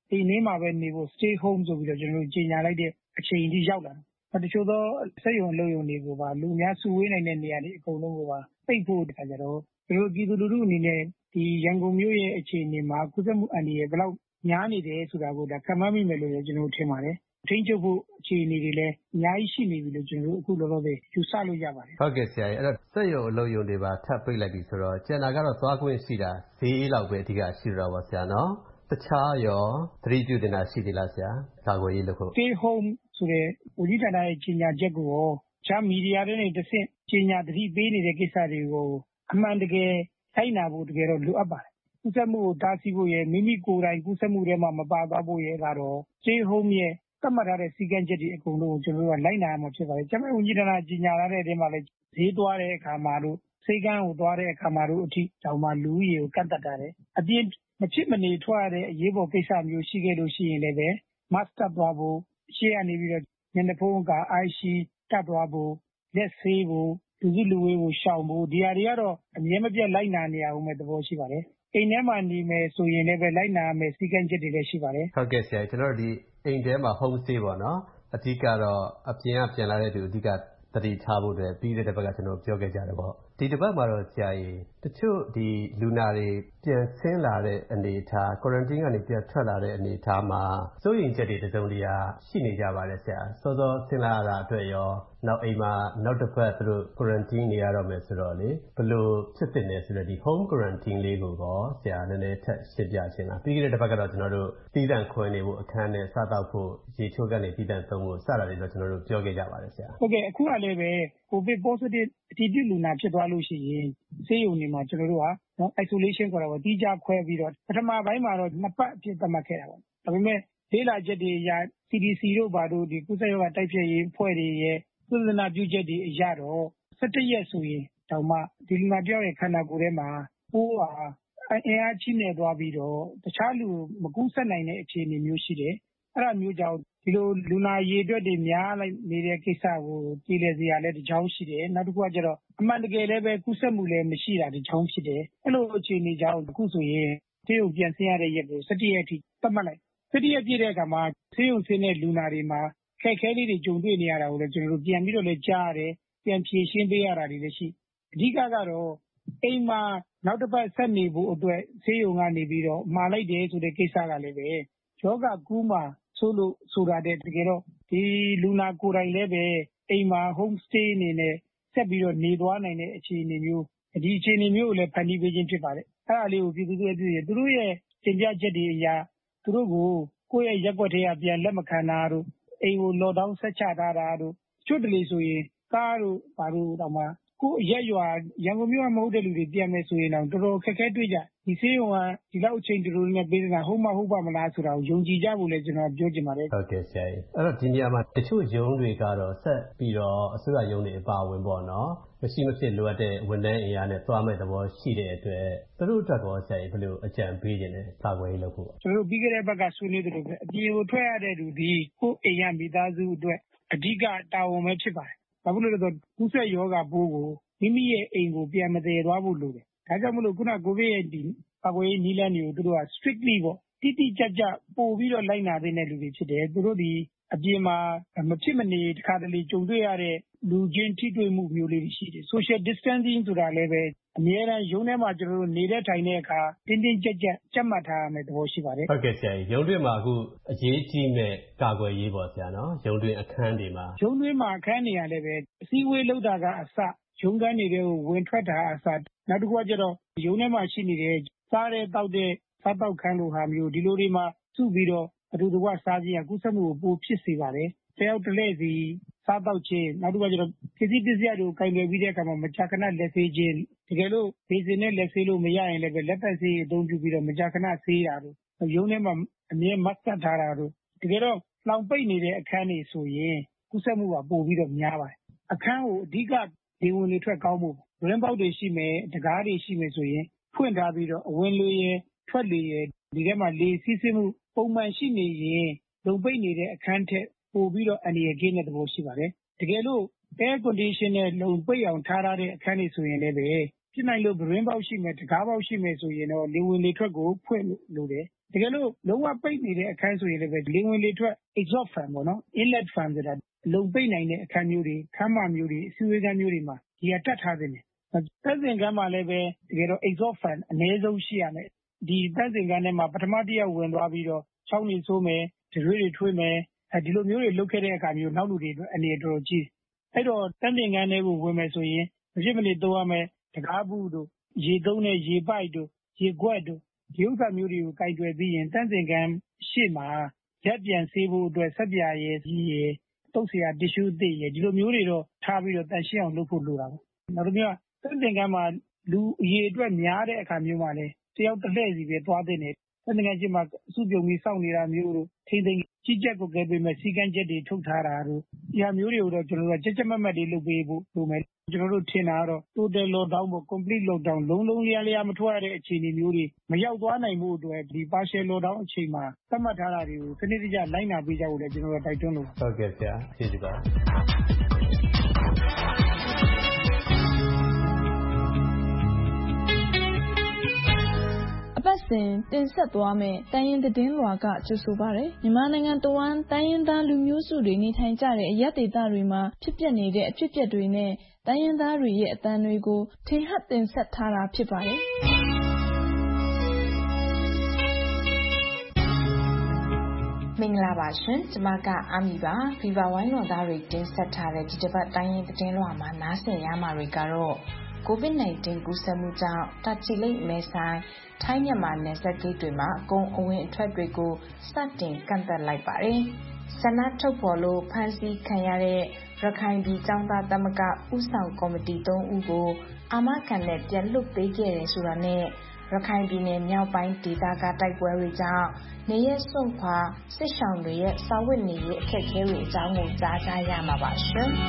အိမ်ထဲမှာပဲနေဖို့ Stay Home ဆိုပြီးတော့ကြေညာလိုက်တဲ့အချိန်အထိရောက်လာတယ်။တချို့သောစက်ရုံအလုပ်ရုံတွေကိုပါလူအများစုဝေးနိုင်တဲ့နေရာတွေအကုန်လုံးကိုပါပိတ်ဖို့အခါကျတော့ပြည်သူလူထုအနေနဲ့ဒီရန်ကုန်မြို့ရဲ့အခြေအနေမှာကူးစက်မှုအန္တရာယ်ဘယ်လောက်များနေတယ်ဆိုတာကိုခန့်မှန်းမိမယ်လို့လည်းထင်ပါတယ်။ထိန်းချုပ်ဖို့အခြေအနေတွေလည်းအများကြီးရှိနေပြီလို့အခုလောလောဆယ်ယူဆလို့ရပါတယ်။ဟုတ်ကဲ့ဆရာကြီးအဲ့တော့စက်ရုံအလုပ်ရုံတွေပါထပ်ပိတ်လိုက်ပြီဆိုတော့ကျန်တာကတော့သွားခွင့်ရှိတာဈေးလောက်ပဲအဓိကရှိတော့ပါဆရာနော်။တခြားရောသတိပြုတင်တာရှိသေးလားဆရာကာကွယ်ရေးလုပ်ဖို့ Stay Home ဆိုတဲ့ဝန်ကြီးဌာနရဲ့ကြေညာချက်ကိုတခြားမီဒီယာတွေနဲ့တဆင့်ကြေညာသတိပေးနေတဲ့ကိစ္စတွေကိုအမှန်တကယ်လိုက်နာဖို့တကယ်တော့လိုအပ်ပါတယ်။ကူးစက်မှုကိုတားဆီးဖို့ရဲ့မိမိကိုယ်တိုင်ကူးစက်မှုတွေမှာမပါသွားဖို့ရဲ့ကတော့ Stay Home ရဲ့သတ်မှတ်ထားတဲ့စည်းကမ်းချက်တွေအကုန်လုံးကိုကျွန်တော်တို့ကလိုက်နာရမှာဖြစ်ပါတယ်။ကျန်းမာရေးဝန်ကြီးဌာနကြေညာထားတဲ့အထဲမှာလည်းဈေးသွားတဲ့အခါမှာတို့ဆေးကမ်းကိုသွားတဲ့အခါမှာတို့အထိတောင်မှလူဦးရေကိုကန့်သတ်ထားတယ်။အပြင်မဖြစ်မနေထွက်ရတဲ့အရေးပေါ်ကိစ္စမျိုးရှိခဲ့လို့ရှိရင်လည်းပဲ mask တပ်သွားဖို့ရှေ့ကနေပြီးတော့မျက်နှာဖုံးက eye shield တပ်သွားဖို့လက်ဆေးဖို့လူစုလူဝေးကိုရှောင်ဖို့ဒီဟာတွေကတော့အမြဲမပြတ်လိုက်နာနေရအောင်ပဲသဘောရှိပါတယ်။အိမ်ထဲမှာနေမယ်ဆိုရင်လည်းပဲလိုက်နာရမယ်စည်းကမ်းချက်တွေလည်းရှိပါတယ်။ဟုတ်ကဲ့ဆရာကျွန်တော်တို့ဒီအိမ်ထဲမှာ home stay ပေါ့နော်အဓိကတော့အပြင်ကပြန်လာတဲ့သူအဓိကသတိထားဖို့အတွက်ပြီးတဲ့တစ်ပတ်ကကျွန်တော်ပြောခဲ့ကြတယ်ပေါ့ဒီတစ်ပတ်မှာတော့ဆရာကြီးတချို့ဒီလူနာတွေပြန်ဆင်းလာတဲ့အနေအထား quarantine ကနေပြန်ထွက်လာတဲ့အနေအထားမှာစိုးရိမ်ချက်တွေတစုံတရာရှိနေကြပါတယ်ဆရာစောစောဆင်းလာရတာအတွက်ရောနောက်အိမ်မှာနောက်တစ်ပတ်သူတို့ quarantine နေရတော့မယ်ဆိုတော့လေဘယ်လိုဖြစ်သင့်လဲဆိုတော့ဒီ home quarantine လေးကိုတော့ဆရာနည်းနည်းထပ်ရှင်းပြခြင်းလားပြီးခဲ့တဲ့တစ်ပတ်ကတော့ကျွန်တော်တို့သီးသန့်ခွဲနေဖို့အခန်းနဲ့စားတော့ဖို့ရေချိုးကနေသီးသန့်သုံးဖို့စတာတွေတော့ကျွန်တော်တို့ပြောခဲ့ကြပါတယ်ဆရာဟုတ်ကဲ့အခုကလည်းပဲ COVID positive အတည်ပြုလူနာဖြစ်သွားလို့ရှိရင်ဆေးရုံတွေမှာကျွန်တော်တို့ကisolation ခေါ်တာပေါ့တီးခြားခွဲပြီးတော့ပထမပိုင်းမှာတော့2ပတ်အဖြစ်သတ်မှတ်ခဲ့တာပေါ့ဒါပေမဲ့လေ့လာချက်တွေအရ CDC တို့ဘာတို့ဒီကုသရေးကတိုက်ဖြတ်ရေးအဖွဲ့တွေရဲ့သုဒနာပြုချက်တွေအရတော့17ရက်ဆိုရင်တောင်မှဒီလူနာတယောက်ရဲ့ခန္ဓာကိုယ်ထဲမှာပိုးဟာအင်အားကြီးနေသွားပြီးတော့တခြားလူမကူးစက်နိုင်တဲ့အခြေအနေမျိုးရှိတယ်အဲ့ဒါမျိုးကြောင့်ဒီလိုလူနာရေအတွက်တွေများလိုက်နေတဲ့ကိစ္စကိုပြည်လည်စရာလည်းတစ်ကြောင်းရှိတယ်နောက်တစ်ခုကကျတော့အမှန်တကယ်လည်းပဲကူးစက်မှုလည်းမရှိတာတစ်ကြောင်းဖြစ်တယ်အဲ့လိုအခြေအနေကြောင့်အခုဆိုရင်ဆေးရုံပြန်ဆင်းရတဲ့ရက်ကို17ရက်အထိသတ်မှတ်လိုက်17ရက်ပြည့်တဲ့အခါမှာဆေးရုံဆင်းတဲ့လူနာတွေမှာခက်ခဲလေးတွေကြုံတွေ့နေရတာကိုလည်းကျွန်တော်တို့ပြန်ပြီးတော့လည်းကြားရတယ်ပြန်ဖြေရှင်းပေးရတာတွေလည်းရှိအဓိကတော့အိမ်မှာနောက်တစ်ပတ်ဆက်နေဖို့အတွက်ဆေးရုံကနေပြီးတော့မှာလိုက်တယ်ဆိုတဲ့ကိစ္စကလည်းပဲယောဂကူးမှာဆိုလို့ဆိုတာတဲ့တကယ်တော့ဒီလူနာကိုယ်တိုင်လည်းပဲအိမ်မှာ home stay အနေနဲ့ဆက်ပြီးတော့နေသွားနိုင်တဲ့အခြေအနေမျိုးဒီအခြေအနေမျိုးကိုလည်းဖန်တီးပေးခြင်းဖြစ်ပါတယ်အဲ့ဒါလေးကိုပြည်သူတွေသူတို့ရဲ့တင်ပြချက်တွေအရာသူတို့ကိုကိုယ့်ရဲ့ရက်ွက်တွေကပြန်လက်မခံတာတို့အိမ်ကို lockdown ဆက်ချထားတာတို့ကျွတ်တလေဆိုရင်ကားတို့ဘာလို့တော့မှကိုယ့်ရက်ရွာရန်ကုန်မြို့ကမဟုတ်တဲ့လူတွေပြန်မယ်ဆိုရင်တော့တော်တော်ခက်ခဲတွေ့ကြဒီဆေးရုံကဒီလောက်အချိန်တူတူနဲ့ပေးနေတာဟုတ်ပါမလားဆိုတာကိုယုံကြည်ကြဖို့လည်းကျွန်တော်ပြောချင်ပါတယ်ဟုတ်ကဲ့ဆရာကြီးအဲ့တော့ဒီနေရာမှာတချို့ယုံတွေကတော့ဆက်ပြီးတော့အစိုးရယုံတွေအပါဝင်ပေါ့နော်မရှိမဖြစ်လိုအပ်တဲ့ဝန်ထမ်းအင်အားနဲ့သွားမဲ့သဘောရှိတဲ့အတွက်သူတို့အတွက်တော့ဆရာကြီးဘယ်လိုအကြံပေးခြင်းလဲကာကွယ်ရေးလုပ်ဖို့ကျွန်တော်တို့ပြီးခဲ့တဲ့ဘက်ကဆွေးနွေးသလိုပဲအပြင်ကိုထွက်ရတဲ့လူဒီကိုယ့်အိမ်ရမိသားစုအတွက်အဓိကတာဝန်ပဲဖြစ်ပါတယ်ဘာဖြစ်လို့လဲဆိုတော့ကူးစက်ရောဂါပိုးကိုမိမိရဲ့အိမ်ကိုပြန်မတည်သွားဖို့လိုတယ်ဒါကြောင့်မလို့ခုနကိုဗစ်ရဲ့ဒီကာကွယ်ရေးနည်းလမ်းတွေကိုသူတို့က strictly ပေါ့တိတိကျကျပို့ပြီးတော့လိုက်နာတဲ့လူတွေဖြစ်တယ်သူတို့ဒီအပြင်မှာမဖြစ်မနေတစ်ခါတလေကြုံတွေ့ရတဲ့လူချင်းထိတွေ့မှုမျိုးလေးတွေရှိတယ် social distancing ဆိုတာလည်းပဲအများအားရုံးထဲမှာကျွန်တော်တို့နေတဲ့ထိုင်တဲ့အခါတင်းတင်းကြပ်ကြပ်ကြပ်မှတ်ထားရမယ်သဘောရှိပါတယ်ဟုတ်ကဲ့ဆရာကြီးရုံးတွင်းမှာအခုအရေးကြီးမဲ့ကာကွယ်ရေးပေါ့ဆရာနော်ရုံးတွင်းအခန်းတွေမှာရုံးတွင်းမှာအခန်းတွေရလည်းပဲအစည်းအဝေးလုပ်တာကအစရုံးခန်းတွေကိုဝင်ထွက်တာအစနောက်တစ်ခုကကျတော့ရုံးထဲမှာရှိနေတဲ့စားတဲ့တောက်တဲ့စားတောက်ခန်းလိုဟာမျိုးဒီလိုတွေမှာစုပြီးတော့အတူတကွစားခြင်းကကုသမှုကိုပိုဖြစ်စေပါတယ်တယောက်တစ်လဲစီစားတောက်ခြင်းနောက်တစ်ခုကကျတော့ပစ္စည်းတွေကိုကင်တွယ်ပြီးတဲ့အခါမှာမကြာခဏလက်ဆေးခြင်းတကယ်လို့ဘေးစင်နဲ့လက်ဆေးလို့မရရင်လည်းပဲလက်ပတ်ဆေးအသုံးပြုပြီးတော့မကြာခဏဆေးတာတို့ရုံးထဲမှာအမြဲ mask တပ်ထားတာတို့တကယ်တော့လောင်ပိတ်နေတဲ့အခန်းတွေဆိုရင်ကုသမှုကပိုပြီးတော့များပါတယ်အခန်းကိုအဓိကဒီဝင်လေထွက်ကောင်းဖို့ရင်းပေါက်တွေရှိမယ်တကားတွေရှိမယ်ဆိုရင်ဖွင့်ထားပြီးတော့အဝင်လေရထွက်လေရဒီထဲမှာလေစီးဆင်းမှုပုံမှန်ရှိနေရင်လုံပိတ်နေတဲ့အခန်းထက်ပိုပြီးတော့အန္တရာယ်ကင်းတဲ့သဘောရှိပါတယ်တကယ်လို့ air condition နဲ့လုံပိတ်အောင်ထားတဲ့အခန်းတွေဆိုရင်လည်းပဲဖြစ်နိုင်လို့ရင်းပေါက်ရှိမယ်တကားပေါက်ရှိမယ်ဆိုရင်တော့လေဝင်လေထွက်ကိုဖွင့်လို့တယ်တကယ်လို့လုံးဝပိတ်နေတဲ့အခန်းဆိုရင်လည်းလေဝင်လေထွက် exhaust fan ပေါ့နော် inlet fan ဆိုတာလုံပိတ်နိုင်တဲ့အခန်းမျိုးတွေခန်းမမျိုးတွေအစည်းအဝေးခန်းမျိုးတွေမှာဒီကတက်ထားသင့်တယ်သန့်စင်ခန်းမှာလည်းပဲတကယ်တော့ exhaust fan အနည်းဆုံးရှိရမယ်ဒီသန့်စင်ခန်းထဲမှာပထမတစ်ယောက်ဝင်သွားပြီးတော့ချောင်းနေဆိုးမယ်တရွေးတွေထွေးမယ်ဒီလိုမျိုးတွေလုပ်ခဲ့တဲ့အခါမျိုးနောက်လူတွေအတွက်အနေတော်တော်ကြီးအဲ့တော့သန့်စင်ခန်းတွေကိုဝင်မယ်ဆိုရင်မဖြစ်မနေသုံးရမယ်တကားဘူးတို့ရေသုံးတဲ့ရေပိုက်တို့ရေခွက်တို့ဒီဥစ္စာမျိုးတွေကိုကိုင်တွယ်ပြီးရင်တန့်စင်ခန်းရှေ့မှာရက်ပြန်ဆေးဖို့အတွက်ဆက်ပြာရည်ကြီးရည်တုပ်เสียတစ်ရှူးအသစ်ရည်ဒီလိုမျိုးတွေတော့ထားပြီးတော့တန်ရှင်းအောင်လုပ်ဖို့လိုတာပေါ့နောက်တစ်မျိုးတန့်စင်ခန်းမှာလူအရေအတွက်များတဲ့အခါမျိုးမှာလည်းတယောက်တစ်လှည့်စီပဲသွားတဲ့နေတန့်စင်ခန်းရှေ့မှာအစုပြုံပြီးစောင့်နေတာမျိုးတို့ထိသိမ်းကြီးကြပ်ကိုကဲပေးမဲ့စီကန်းချက်တွေထုတ်ထားတာတို့ဒီဟာမျိုးတွေကိုတော့ကျွန်တော်တို့ကြက်ကြက်မတ်မတ်တွေလုပ်ပေးဖို့လိုမယ်ကျွန်တော်တို့ထင်တာကတော့ total lockdown ပေါ့ complete lockdown လုံးလုံးလျားလျားမထွက်ရတဲ့အခြေအနေမျိုးတွေမရောက်သွားနိုင်မှုအတွက်ဒီ partial lockdown အချိန်မှာသတ်မှတ်ထားတာတွေကိုစနစ်တကျလိုက်နာပေးကြဖို့လည်းကျွန်တော်တို့တိုက်တွန်းလို့ဟုတ်ကဲ့ဆရာကျေးဇူးပါပတ်စဉ်တင်ဆက်သွားမယ့်တိုင်းရင်းသတင်းလွှာကကြိုဆိုပါရယ်မြန်မာနိုင်ငံတဝန်းတိုင်းရင်းသားလူမျိုးစုတွေနေထိုင်ကြတဲ့အရပ်ဒေသတွေမှာဖြစ်ပျက်နေတဲ့အဖြစ်အပျက်တွေနဲ့တိုင်းရင်းသားတွေရဲ့အသံတွေကိုထင်ဟပ်တင်ဆက်ထားတာဖြစ်ပါတယ်မင်္ဂလာပါရှင်ကျမကအာမီပါဗီဗာဝိုင်းလွန်သားတွေတင်ဆက်ထားတဲ့ဒီတစ်ပတ်တိုင်းရင်းသတင်းလွှာမှာနားဆင်ရမှာတွေကတော့ COVID-19 ကူးစက်မှုကြောင့်တာချီလိတ်မဲဆိုင်ထိုင်းမြန်မာနယ်စပ်ဂိတ်တွေမှာအကုန်အဝင်အထွက်တွေကိုစတင်ကန့်သတ်လိုက်ပါတယ်။ဆန္ဒထုတ်ဖော်လို့ဖမ်းဆီးခံရတဲ့ရခိုင်ပြည်ကျောင်းသားသမဂ္ဂဦးဆောင်ကော်မတီ3ဦးကိုအာမခံနဲ့ပြန်လွှတ်ပေးခဲ့တယ်ဆိုတာနဲ့ရခိုင်ပြည်နယ်မြောက်ပိုင်းဒေသကတိုက်ပွဲတွေကြောင့်နေရစွန့်ခွာစစ်ရှောင်တွေရဲ့စာဝတ်နေရေးအခက်အခဲတွေအကြောင်းကိုကြားကြရမှာပါရှင်။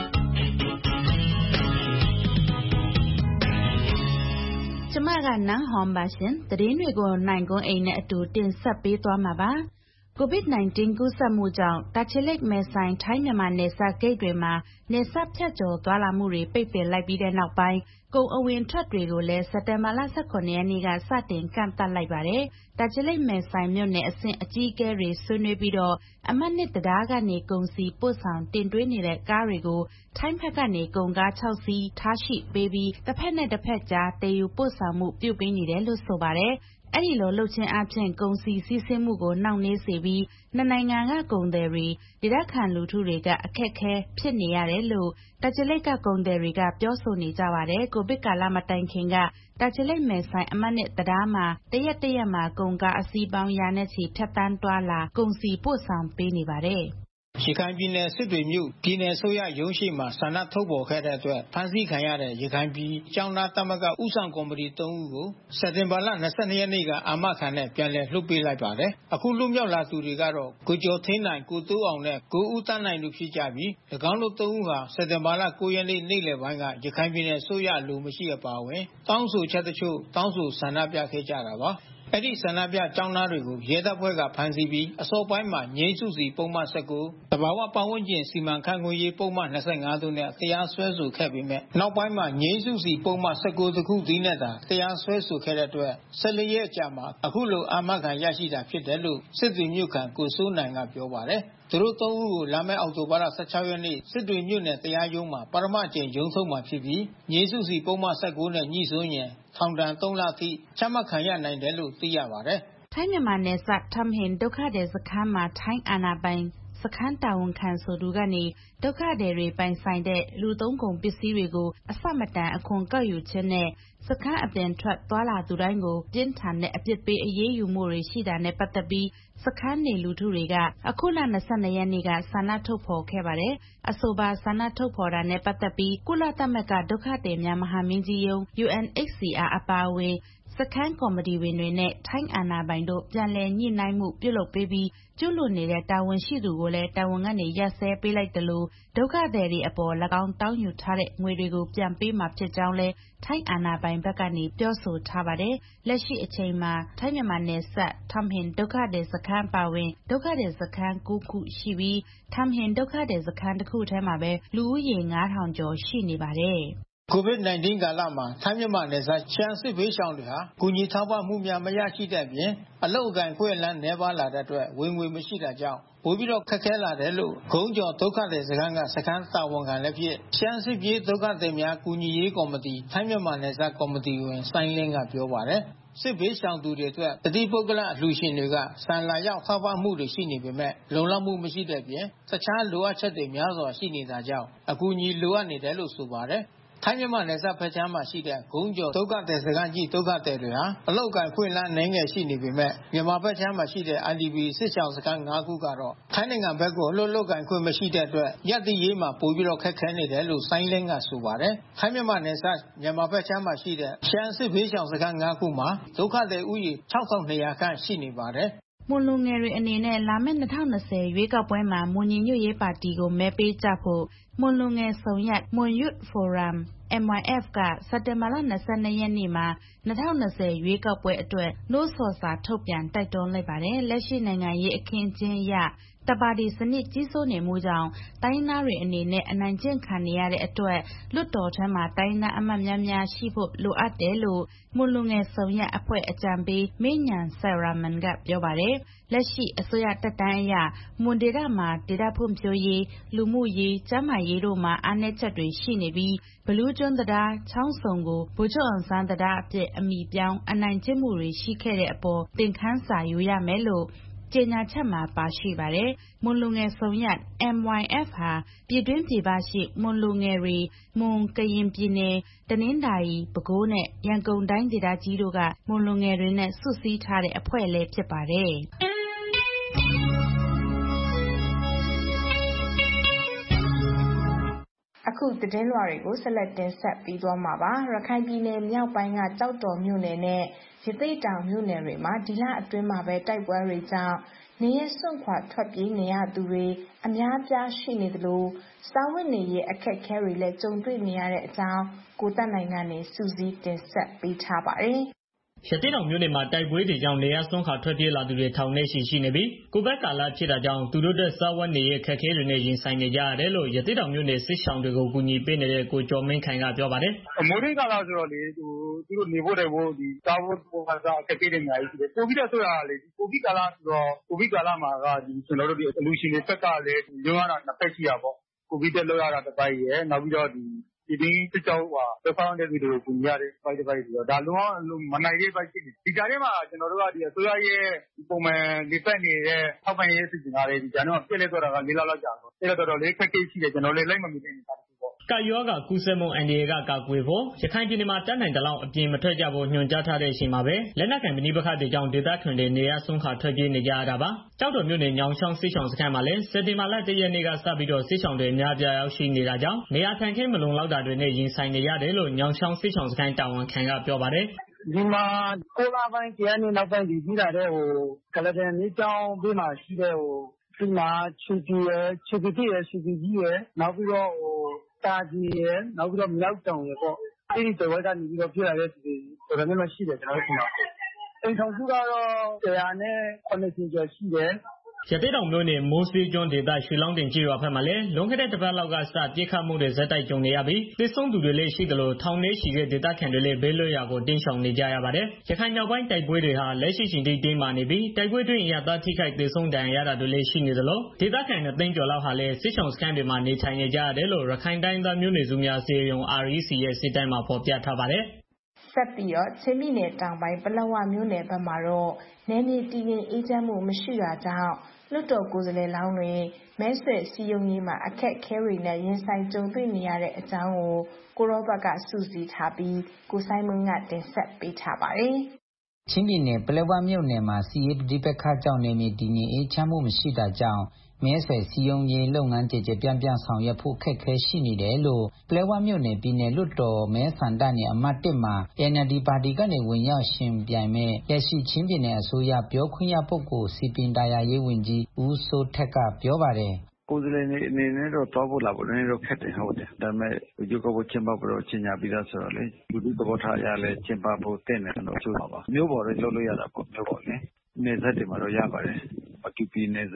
ကျမကနန်းဟွန်ပါရှင်သတင်းတွေကိုနိုင်ကွန်းအိမ်နဲ့အတူတင်ဆက်ပေးသွားမှာပါ COVID-19 ကူးစက်မှုကြောင့်တာချီလိတ်မဲဆိုင်ထိုင်းမြန်မာနယ်စပ်ဂိတ်တွေမှာနယ်စပ်ဖြတ်ကျော်သွားလာမှုတွေပိတ်ပင်လိုက်ပြီးတဲ့နောက်ပိုင်းကုန်အဝင်ထွက်တွေကိုလည်းစက်တင်ဘာလ 18 ရက်နေ့ကစတင်ကန့်သတ်လိုက်ပါတယ်။တာချီလိတ်မဲဆိုင်မြို့နယ်အဆင့်အကြီးအကဲတွေဆွေးနွေးပြီးတော့အမှတ်1တရားကနေကုန်စီပို့ဆောင်တင်သွင်းနေတဲ့ကားတွေကိုထိုင်းဘက်ကနေကုန်ကား6စီးထားရှိပေးပြီးတစ်ဖက်နဲ့တစ်ဖက်ကြားတည်ယူပို့ဆောင်မှုပြုပေးနေတယ်လို့ဆိုပါတယ်။အဲ့ဒီလိုလှုပ်ချင်းအဖြစ်ကုန်စီစီးဆင်းမှုကိုနှောင့်နှေးစေပြီးနှစ်နိုင်ငံကကုန်သည်တွေဒေသခံလူထုတွေကအခက်အခဲဖြစ်နေရတယ်လို့တာချီလိတ်ကကုန်သည်တွေကပြောဆိုနေကြပါတယ်ကိုဗစ်ကာလမတိုင်ခင်ကတာချီလိတ်မဲဆိုင်အမှတ်1တရားမှာတရက်မှာကုန်ကားအစီးပေါင်းရာနဲ့ချီဖြတ်တန်းတွာလာကုန်စီပို့ဆောင်ပေးနေပါတယ်ရခိုင်ပြည်နယ်စစ်တွေမြို့ပြည်နယ်ဆိုရရုံးရှိမှာဆန္ဒထုတ်ဖော်ခဲ့တဲ့အတွက်ဖမ်းဆီးခံရတဲ့ရခိုင်ပြည်ကျောင်းသားသမဂ္ဂဦးဆောင်ကော်မတီ3ဦးကိုစက်တင်ဘာလ22ရက်နေ့ကအာမခံနဲ့ပြန်လည်လွှတ်ပေးလိုက်ပါတယ်။အခုလွတ်မြောက်လာသူတွေကတော့ကိုကျော်သင်းနိုင်ကိုတိုးအောင်နဲ့ကိုဦးတန်းနိုင်တို့ဖြစ်ကြပြီး၎င်းတို့3ဦးဟာစက်တင်ဘာလ9ရက်နေ့နေ့လယ်ပိုင်းကရခိုင်ပြည်နယ်ဆိုရလူမရှိအပါအဝင်တောင်းဆိုချက်တချို့တောင်းဆိုဆန္ဒပြခဲ့ကြတာပါ။အဲ့ဒီဆန္ဒပြကျောင်းသားတွေကိုရဲတပ်ဖွဲ့ကဖမ်းဆီးပြီးအစောပိုင်းမှာငြိမ်းစုစီပုံမှန်19တဘာဝပတ်ဝန်းကျင်စီမံခန့်ခွဲရေးပုံမှန်25တို့နဲ့တရားစွဲဆိုခဲ့ပေမဲ့နောက်ပိုင်းမှာငြိမ်းစုစီပုံမှန်19တခုတည်းနဲ့သာတရားစွဲဆိုခဲ့တဲ့အတွက်14ရက်ကြာမှာအခုလိုအာမခံရရှိတာဖြစ်တယ်လို့စစ်တွေမြို့ခံကိုစိုးနိုင်ကပြောပါတယ်သူတို့3ဦးကိုလာမယ့်အောက်တိုဘာလ16ရက်နေ့စစ်တွေမြို့နယ်တရားရုံးမှာပထမအကြိမ်ရုံးထုတ်မှာဖြစ်ပြီးငြိမ်းစုစီပုံမှန်19နဲ့ညှိစွန်းရင်ထောင်ဒဏ်3လအထိချမှတ်ခံရနိုင်တယ်လို့သိရပါတယ်။ထိုင်းမြန်မာနယ်စပ်ထမ်ဟင်ဒုက္ခသည်စခန်းမှာထိုင်းအာဏာပိုင်စခန်းတာဝန်ခံဆိုသူကနေဒုက္ခသည်တွေပိုင်ဆိုင်တဲ့လူသုံးကုန်ပစ္စည်းတွေကိုအစမတန်အခွန်ကောက်ယူခြင်းနဲ့စခန်းအပြင်ထွက်သွားလာသူတိုင်းကိုပြင်းထန်တဲ့အပြစ်ပေးအရေးယူမှုတွေရှိတာနဲ့ပတ်သက်ပြီးစခန်းနေလူထုတွေကအခုလ22ရက်နေ့ကဆန္ဒထုတ်ဖော်ခဲ့ပါတယ်။အဆိုပါဆန္ဒထုတ်ဖော်တာနဲ့ပတ်သက်ပြီးကုလသမဂ္ဂဒုက္ခသည်များမဟာမင်းကြီးရုံး UNHCR အပါအဝင်စခန်းကော်မတီဝင်တွေနဲ့ထိုင်းအာဏာပိုင်တို့ပြန်လည်ညှိနှိုင်းမှုပြုလုပ်ပေးပြီးကျွလွန်နေတဲ့တာဝန်ရှိသူကိုလည်းတာဝန်ကနေရပ်စဲပေးလိုက်တယ်လို့ဒုက္ခသည်တွေအပေါ်၎င်းတောင်းယူထားတဲ့ငွေတွေကိုပြန်ပေးမှာဖြစ်ကြောင်းလဲထိုင်းအာဏာပိုင်ဘက်ကနေပြောဆိုထားပါတယ်။လက်ရှိအချိန်မှာထိုင်းမြန်မာနယ်စပ်ထမ်ဟင်ဒုက္ခသည်စခန်းပါဝင်ဒုက္ခသည်စခန်း9ခုရှိပြီးထမ်ဟင်ဒုက္ခသည်စခန်းတစ်ခုထဲမှာပဲလူဦးရေ9000ကျော်ရှိနေပါတယ်။ COVID-19 ကာလမှာထိုင်းမြန်မာနယ်စပ်ရှမ်းစစ်ဘေးရှောင်တွေဟာကူညီထောက်ပံ့မှုများမရရှိတဲ့အပြင်အလုပ်အကိုင်ခွင့်အလန်းနည်းပါးလာတဲ့အတွက်ဝင်ငွေမရှိတာကြောင့်ပိုပြီးတော့ခက်ခဲလာတယ်လို့ဂုံးကျော်ဒုက္ခသည်စခန်းကစခန်းတာဝန်ခံလည်းဖြစ်ရှမ်းစစ်ပြေးဒုက္ခသည်များကူညီရေးကော်မတီထိုင်းမြန်မာနယ်စပ်ကော်မတီဝင်စိုင်းလင်းကပြောပါတယ်စစ်ဘေးရှောင်သူတွေအတွက်တတိပုဂ္ဂလအလှူရှင်တွေကဆန်လာရောက်ထောက်ပံ့မှုတွေရှိနေပေမဲ့လုံလောက်မှုမရှိတဲ့ပြင်တခြားလိုအပ်ချက်တွေများစွာရှိနေတာကြောင့်အကူအညီလိုအပ်နေတယ်လို့ဆိုပါတယ်ထိုင်းမြန်မာနယ်စပ်ဖက်ခြမ်းမှာရှိတဲ့ဂုံးကျော်ဒုက္ခသည်စခန်းကြီးဒုက္ခသည်တွေဟာအလောက်ကန်ခွင့်လန်းနိုင်ငယ်ရှိနေပေမဲ့မြန်မာဖက်ခြမ်းမှာရှိတဲ့ IDP စစ်ရှောင်စခန်း5ခုကတော့ထိုင်းနိုင်ငံဘက်ကိုလွတ်လွတ်ကန်ခွင့်မရှိတဲ့အတွက်ရပ်တည်ရေးမှာပိုပြီးတော့ခက်ခဲနေတယ်လို့စိုင်းလင်းကဆိုပါတယ်ထိုင်းမြန်မာနယ်စပ်မြန်မာဖက်ခြမ်းမှာရှိတဲ့ရှမ်းစစ်ဘေးရှောင်စခန်း5ခုမှာဒုက္ခသည်ဥယျာဉ် 6200 ခန့်ရှိနေပါတယ်မွန်လူငယ်တွေအနေနဲ့လာမယ့်2020ရွေးကောက်ပွဲမှာမွန်ညီညွတ်ရေးပါတီကိုမဲပေးကြဖို့မွန်လူငယ်ဆောင်ရွက်မွန် Youth Forum MYF ကစက်တင်ဘာလ22ရက်နေ့မှာ2020ရွေးကောက်ပွဲအတွက်နှိုးဆော်စာထုတ်ပြန်တိုက်တွန်းလိုက်ပါတယ်လက်ရှိနိုင်ငံရေးအခင်းအကျင်းအရတပါတီစနစ်ကြီးစိုးနေမှုကြောင့်တိုင်းသားတွေအနေနဲ့အနိုင်ကျင့်ခံနေရတဲ့အတွက်လွတ်တော်ထဲမှာတိုင်းသားအမတ်များရှိဖို့လိုအပ်တယ်လို့မွန်လူငယ်ဆောင်ရွက်အဖွဲ့အကြံပေးမင်းညာဆရာမန်ကပြောပါတယ်လက်ရှိအစိုးရတက်တန်းအရမွန်ဒေသမှာဒေသဖွံ့ဖြိုးရေးလူမှုရေးကျန်းမာရေးတို့မှာအားနည်းချက်တွေရှိနေပြီးဘလူးကျွန်းတရားချောင်းစုံကိုဗိုလ်ချုပ်အောင်ဆန်းတရားအဖြစ်အမိပြောင်းအနိုင်ကျင့်မှုတွေရှိခဲ့တဲ့အပေါ်သင်ခန်းစာယူရမယ်လို့ကြေညာချက်မှာပါရှိပါတယ်။မွန်လူငယ်ဆောင်ရွက် MYF ဟာပြည်တွင်းပြည်ပရှိမွန်လူငယ်တွေမွန်ကရင်ပြည်နယ်တနင်္သာရီပဲခူးနဲ့ရန်ကုန်တိုင်းဒေသကြီးတို့ကမွန်လူငယ်တွေနဲ့စုစည်းထားတဲ့အဖွဲ့လည်းဖြစ်ပါတယ်။အခုသတင်းလွှာတွေကိုဆက်လက်တင်ဆက်ပြီးသွားမှာပါရခိုင်ပြည်နယ်မြောက်ပိုင်းကကြောက်တော်မြို့နယ်နဲ့ရသေ့တောင်မြို့နယ်တွေမှာဒီလအတွင်းမှာပဲတိုက်ပွဲတွေကြောင့်နေရစွန့်ခွာထွက်ပြေးနေရသူတွေအများပြားရှိနေသလိုစားဝတ်နေရေးအခက်အခဲတွေလည်းကြုံတွေ့နေရတဲ့အကြောင်းကိုတက်နိုင်ကနေစူးစီးတင်ဆက်ပေးထားပါတယ်ရသေ့တောင်မြို့နယ်မှာတိုက်ပွဲတွေကြောင့်နေရစွန့်ခွာထွက်ပြေးလာသူတွေထောင်နဲ့ရှိနေပြီးကိုဗစ်ကာလဖြစ်တာကြောင့်သူတို့အတွက်စားဝတ်နေရေးအခက်အခဲတွေနဲ့ရင်ဆိုင်နေကြရတယ်လို့ရသေ့တောင်မြို့နယ်စစ်ဆောင်တွေကိုကူညီပေးနေတဲ့ကိုကျော်မင်းခိုင်ကပြောပါတယ်။မိုးရင်းကာလဆိုတော့လေသူတို့နေဖို့တယ်ဖို့ဒီစားဖို့အခက်အခဲတွေအများကြီးရှိတယ်။ကိုဗစ်တော့ဆိုတာလေကိုဗစ်ကာလဆိုတော့ကိုဗစ်ကာလမှာကကျွန်တော်တို့ဒီအလူရှင်တွေဘက်ကလည်းညွှန်းရတာနှစ်ဖက်ရှိတာပေါ့။ကိုဗစ်တက်လောက်ရတာတစ်ပိုင်းရယ်နောက်ပြီးတော့ဒီစစ်ကြောင်းဒုက္ခတဲ့ပြည်သူတွေကိုကူညီရတဲ့ပိုင်းတစ်ပိုင်းဆိုတော့ဒါလုံးဝမနိုင်တဲ့ပိုင်းရှိတယ်ဒီကြားထဲမှာကျွန်တော်တို့ကဒီအစိုးရရဲ့ပုံမှန်ဒီပတ်နေတဲ့ထောက်ပံ့ရေးစီစဉ်ထားတဲ့ဒီကြားထဲမှာပြည့်လဲတော့တာက၄လလောက်ကြာတော့အဲ့တော့လေခက်ခဲရှိတယ်ကျွန်တော်လည်းလိုက်မမီတဲ့အနေအထားတစ်ခုပေါ့ကာယောဂကူးစက်မှုအန္တရာယ်ကကာကွယ်ဖို့ရခိုင်ပြည်နယ်မှာတတ်နိုင်တဲ့လောက်အပြင်မထွက်ကြဖို့ညွှန်ကြားထားတဲ့အချိန်မှာပဲလက်နက်ကိုင်ပဋိပက္ခတွေကြောင့်ဒေသခံတွေနေရစွန့်ခါထွက်ပြေးနေကြရတာပါကြောက်တော်မြို့နယ်ညောင်ချောင်းစစ်ဆောင်စခန်းမှာလည်းစက်တင်ဘာလ1ရက်နေ့ကစပြီးတော့စစ်ဆောင်တွေအများပြားရောက်ရှိနေတာကြောင့်နေရာထိုင်ခင်းမလုံလောက်တာတွေနဲ့ရင်ဆိုင်နေရတယ်လို့ညောင်ချောင်းစစ်ဆောင်စခန်းတာဝန်ခံကပြောပါတယ်ဒီမှာကိုလာပိုင်းကျန်နေနောက်ပိုင်းဒီပြီးလာတဲ့ကလဒန်နေကြောင်းဘေးမှာရှိတဲ့ဒီမှာချူတီရယ်ချူတီရယ်ချူတီကြီးရယ်နောက်ပြီးတော့တာကြီးရယ်နောက်ပြီးတော့မြောက်တောင်ရယ်ပေါ့အဲ့ဒီတော့ကနေပြီးတော့ပြရတဲ့ဒီတော်တော်များများရှိတယ်ကျွန်တော်တို့ကအိမ်ဆောင်စုကတော့180ကျော်ရှိတယ်ရသေ့တောင်မြို့နယ်မိုးဆွေးကျွန်းဒေသရွှေလောင်းတင်ကြီးရွာဘက်မှာလည်းလွန်ခဲ့တဲ့တစ်ပတ်လောက်ကစပြစ်ခတ်မှုတွေဇက်တိုက်ကြုံနေရပြီးသေဆုံးသူတွေလည်းရှိသလိုထောင်ထဲရှိတဲ့ဒေသခံတွေလည်းဘေးလွတ်ရာကိုတင်းရှောင်နေကြရပါတယ်။ရခိုင်မြောက်ပိုင်းတိုက်ပွဲတွေဟာလက်ရှိချိန်ထိတင်းမာနေပြီးတိုက်ပွဲတွင်အရသာထိခိုက်သေဆုံးဒဏ်ရာရတာတွေလည်းရှိနေသလိုဒေသခံ2သိန်းကျော်လောက်ဟာလည်းစစ်ဆောင်စခန်းတွေမှာနေထိုင်နေကြရတယ်လို့ရခိုင်တိုင်းသားမျိုးနွယ်စုများစေယုံ REC ရဲ့စစ်တမ်းမှာဖော်ပြထားပါတယ်။ဆက်ပြီးတော့ချင်းပြည်နယ်တောင်ပိုင်းပလက်ဝမြို့နယ်ဘက်မှာတော့နယ်မြေတည်ငြိမ်အေးချမ်းမှုမရှိတာကြောင့်လွတ်တော်ကိုယ်စားလှယ်လောင်းတွေမဲဆွယ်စည်းရုံးရေးမှာအခက်အခဲတွေနဲ့ရင်ဆိုင်ကြုံတွေ့နေရတဲ့အကြောင်းကိုရောဘတ်ကစုစည်းထားပြီးကိုဆိုင်မွန်းကတင်ဆက်ပေးထားပါတယ်။ချင်းပြည်နယ်ပလက်ဝမြို့နယ်မှာစီရေးပဋိပက္ခကြောင့်နယ်မြေတည်ငြိမ်အေးချမ်းမှုမရှိတာကြောင့်မဲဆွယ်စည်းရုံးရေးလုပ်ငန်းကြကြပြန့်ပြန့်ဆောင်ရွက်ဖို့ခက်ခဲရှိနေတယ်လို့ပလဲဝမြို့နယ်ပြည်နယ်လွတ်တော်မဲဆန္ဒနယ်အမှတ်1မှာ NLD ပါတီကနေဝင်ရောက်ရှင်ပြိုင်မဲ့လက်ရှိချင်းပြည်နယ်အစိုးရပြောခွင့်ရပုဂ္ဂိုလ်စီပင်တာယာရေးဝန်ကြီးဦးစိုးထက်ကပြောပါတယ်ကိုယ်စားလှယ်အနေနဲ့တော့တောဖို့လာဖို့လည်းတော့ခက်တယ်ဟုတ်တယ်ဒါပေမဲ့ရုပ်ကဖို့ကျင်းပဖို့တော့ချိန်ညာပြီးသားဆိုတော့လေလူထုသဘောထားရလဲကျင်းပဖို့တင့်တယ်တော့ဆိုပါပါမျိုးပေါ်တော့လုပ်လို့ရတာပေါ့မျိုးပေါ်လေနေဆက်တွေမှာတော့ရပါတယ်ပကီပီနေဆက်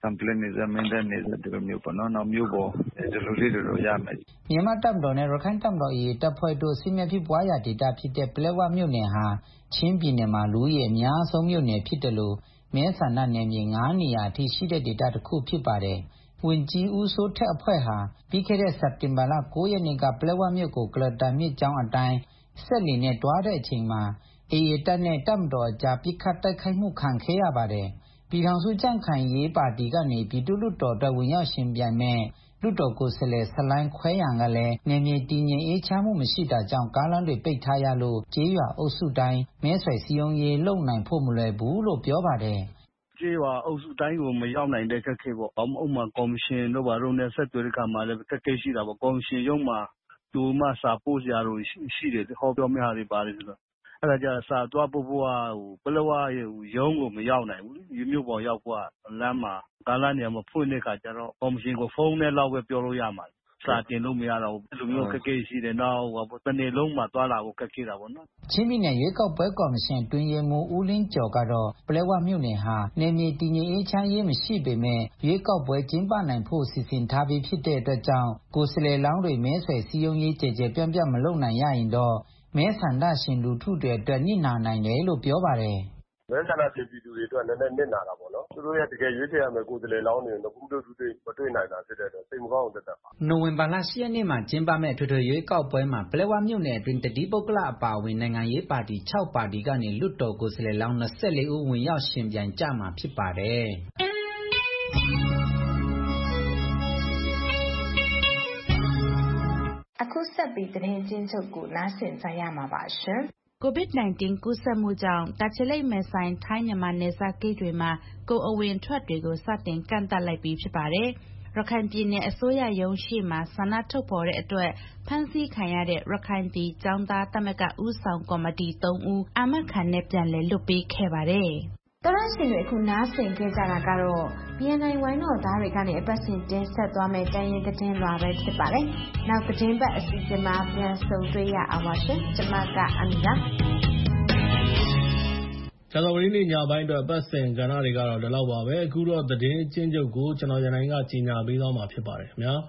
complaint တွေ maintenance တွေဒီလိုမျိုးပေါ့နော်နောက်မျိုးပေါ်ဒီလိုလေးတွေရမယ်မြန်မာတပ်မတော်နဲ့ရခိုင်တပ်မတော်AAတပ်ဖွဲ့တို့စစ်မြေဖြစ်ပွားရာဒေသဖြစ်တဲ့ပလက်ဝမြို့နယ်ဟာချင်းပြည်နယ်မှာလူဦးရေအများဆုံးမြို့နယ်ဖြစ်တယ်လို့မဲဆန္ဒနယ်မြေ9နေရာအထိရှိတဲ့ဒေသတစ်ခုဖြစ်ပါတယ်။ဝန်ကြီးဦးစိုးထက်အဖွဲ့ဟာပြီးခဲ့တဲ့စက်တင်ဘာလ9ရက်နေ့ကပလက်ဝမြို့ကိုကလတာမြစ်ကြောင်းအတိုင်းဆက်လီနဲ့တွားတဲ့အချိန်မှာAAတပ်နဲ့တပ်မတော်အကြားပစ်ခတ်တိုက်ခိုက်မှုခံခဲ့ရပါတယ်။ပြည်ထောင်စုကြံ့ခိုင်ရေးပါတီကနေပြည်သူ့လွှတ်တော်အတွက်ဝင်ရောက်ရှင်ပြိုင်မဲ့လွှတ်တော်ကိုယ်စားလှယ်ဆလိုင်းခွဲရန်ကလည်းနယ်မြေတည်ငြိမ်အေးချမ်းမှုမရှိတာကြောင့်ကားလမ်းတွေပိတ်ထားရလို့ကျေးရွာအုပ်စုတိုင်းမဲဆွယ်စည်းရုံးရေးလုပ်နိုင်ဖို့မလွယ်ဘူးလို့ပြောပါတယ်။ကျေးရွာအုပ်စုတိုင်းကိုမရောက်နိုင်တဲ့ခက်ခဲပေါ့။ဥပမာကော်မရှင်တို့ဘာလို့နဲ့ဆက်သွယ်တဲ့ခါမှာလည်းခက်ခဲရှိတာပေါ့။ကော်မရှင်ရုံးမှာဒူမစာပို့စရာတို့ရှိတယ်ဟောပြောမယ့်ဟာတွေပါတယ်ဆိုတော့အဲ့ဒါကြစာသွားပို့ဖို့ပလက်ဝရုံးကိုမရောက်နိုင်ဘူး။မြို့ပေါ်ရောက်ဖို့လမ်းမှာကားလမ်းနေရာမှာဖွင့်တဲ့ခါကျတော့ကော်မရှင်ကိုဖုန်းနဲ့လောက်ပဲပြောလို့ရမှာစာတင်လို့မရတော့ဘူး။ဒီလိုမျိုးခက်ခဲရှိတယ်နောက်တနေ့လုံးမှာသွားလာဖို့ခက်ခဲတာပေါ့နော်။ချင်းပြည်နယ်ရွေးကောက်ပွဲကော်မရှင်တွင်ရဲမှုဦးလင်းကျော်ကတော့ပလက်ဝမြို့နယ်ဟာနယ်မြေတည်ငြိမ်အေးချမ်းရေးမရှိပေမဲ့ရွေးကောက်ပွဲကျင်းပနိုင်ဖို့စီစဉ်ထားပြီးဖြစ်တဲ့အတွက်ကြောင့်ကိုယ်စားလှယ်လောင်းတွေမဲဆွယ်စည်းရုံးရေးကြကြပြန့်ပြန့်မလုပ်နိုင်ရရင်တော့မဲဆန္ဒရှင်လူထုတွေအတွက်နစ်နာနိုင်တယ်လို့ပြောပါတယ်။မဲဆန္ဒရှင်ပြည်သူတွေအတွက်နည်းနည်းနစ်နာတာပေါ့နော်။သူတို့ရဲ့တကယ်ရွေးချယ်ရမယ့်ကိုယ်စားလှယ်လောင်းတွေတော့ခုတို့မတွေ့နိုင်တာဖြစ်တဲ့အတွက်စိတ်မကောင်းအောင်တက်တာပါ။နိုဝင်ဘာလ10ရက်နေ့မှာကျင်းပမယ့်ထွေထွေရွေးကောက်ပွဲမှာပလက်ဝမြို့နယ်အတွင်းတတိပုဂ္ဂလအပါအဝင်နိုင်ငံရေးပါတီ6ပါတီကနေလွှတ်တော်ကိုယ်စားလှယ်လောင်း24ဦးဝင်ရောက်ရှင်ပြိုင်ကြမှာဖြစ်ပါတယ်။အခုဆက်ပြီးသတင်းချင်းချုပ်ကိုနားဆင်ကြရမှာပါရှင်။ COVID-19 ကူးစက်မှုကြောင့်တာချီလိတ်မယ်ဆိုင်ထိုင်းမြန်မာနယ်စပ်ဂိတ်တွေမှာကိုယ်အဝင်ထွက်တွေကိုစတင်ကန့်သတ်လိုက်ပြီးဖြစ်ပါတယ်။ရခိုင်ပြည်နယ်အစိုးရရုံးရှိမှာဆန္ဒထုတ်ဖော်တဲ့အတွက်ဖမ်းဆီးခံရတဲ့ရခိုင်ပြည်ကျောင်းသားသမဂ္ဂဦးဆောင်ကော်မတီ3ဦးအာမခံနဲ့ပြန်လည်လွတ်ပေးခဲ့ပါတယ်။တော်ရရှင်တွေအခုနားဆင်ခဲ့ကြတာကတော့ BNI ဝိုင်းတော်သားတွေကနေအပတ်စဉ်တင်ဆက်သွားမယ့်တိုင်းရင်းသတင်းလွှာပဲဖြစ်ပါတယ်။နောက်သတင်းပတ်အစီအစဉ်မှာပြန်ဆုံတွေ့ရအောင်ပါရှင်။ကျွန်မကအမီပါ။ကြာသပတေးနေ့ညပိုင်းအတွက်ပတ်စဉ်ကဏ္ဍတွေကတော့ဒီလောက်ပါပဲ။အခုတော့သတင်းအချင်းချုပ်ကိုကျွန်တော်ရန်နိုင်ကကြီးညာပေးသွားမှာဖြစ်ပါတယ်ခင်ဗျာ။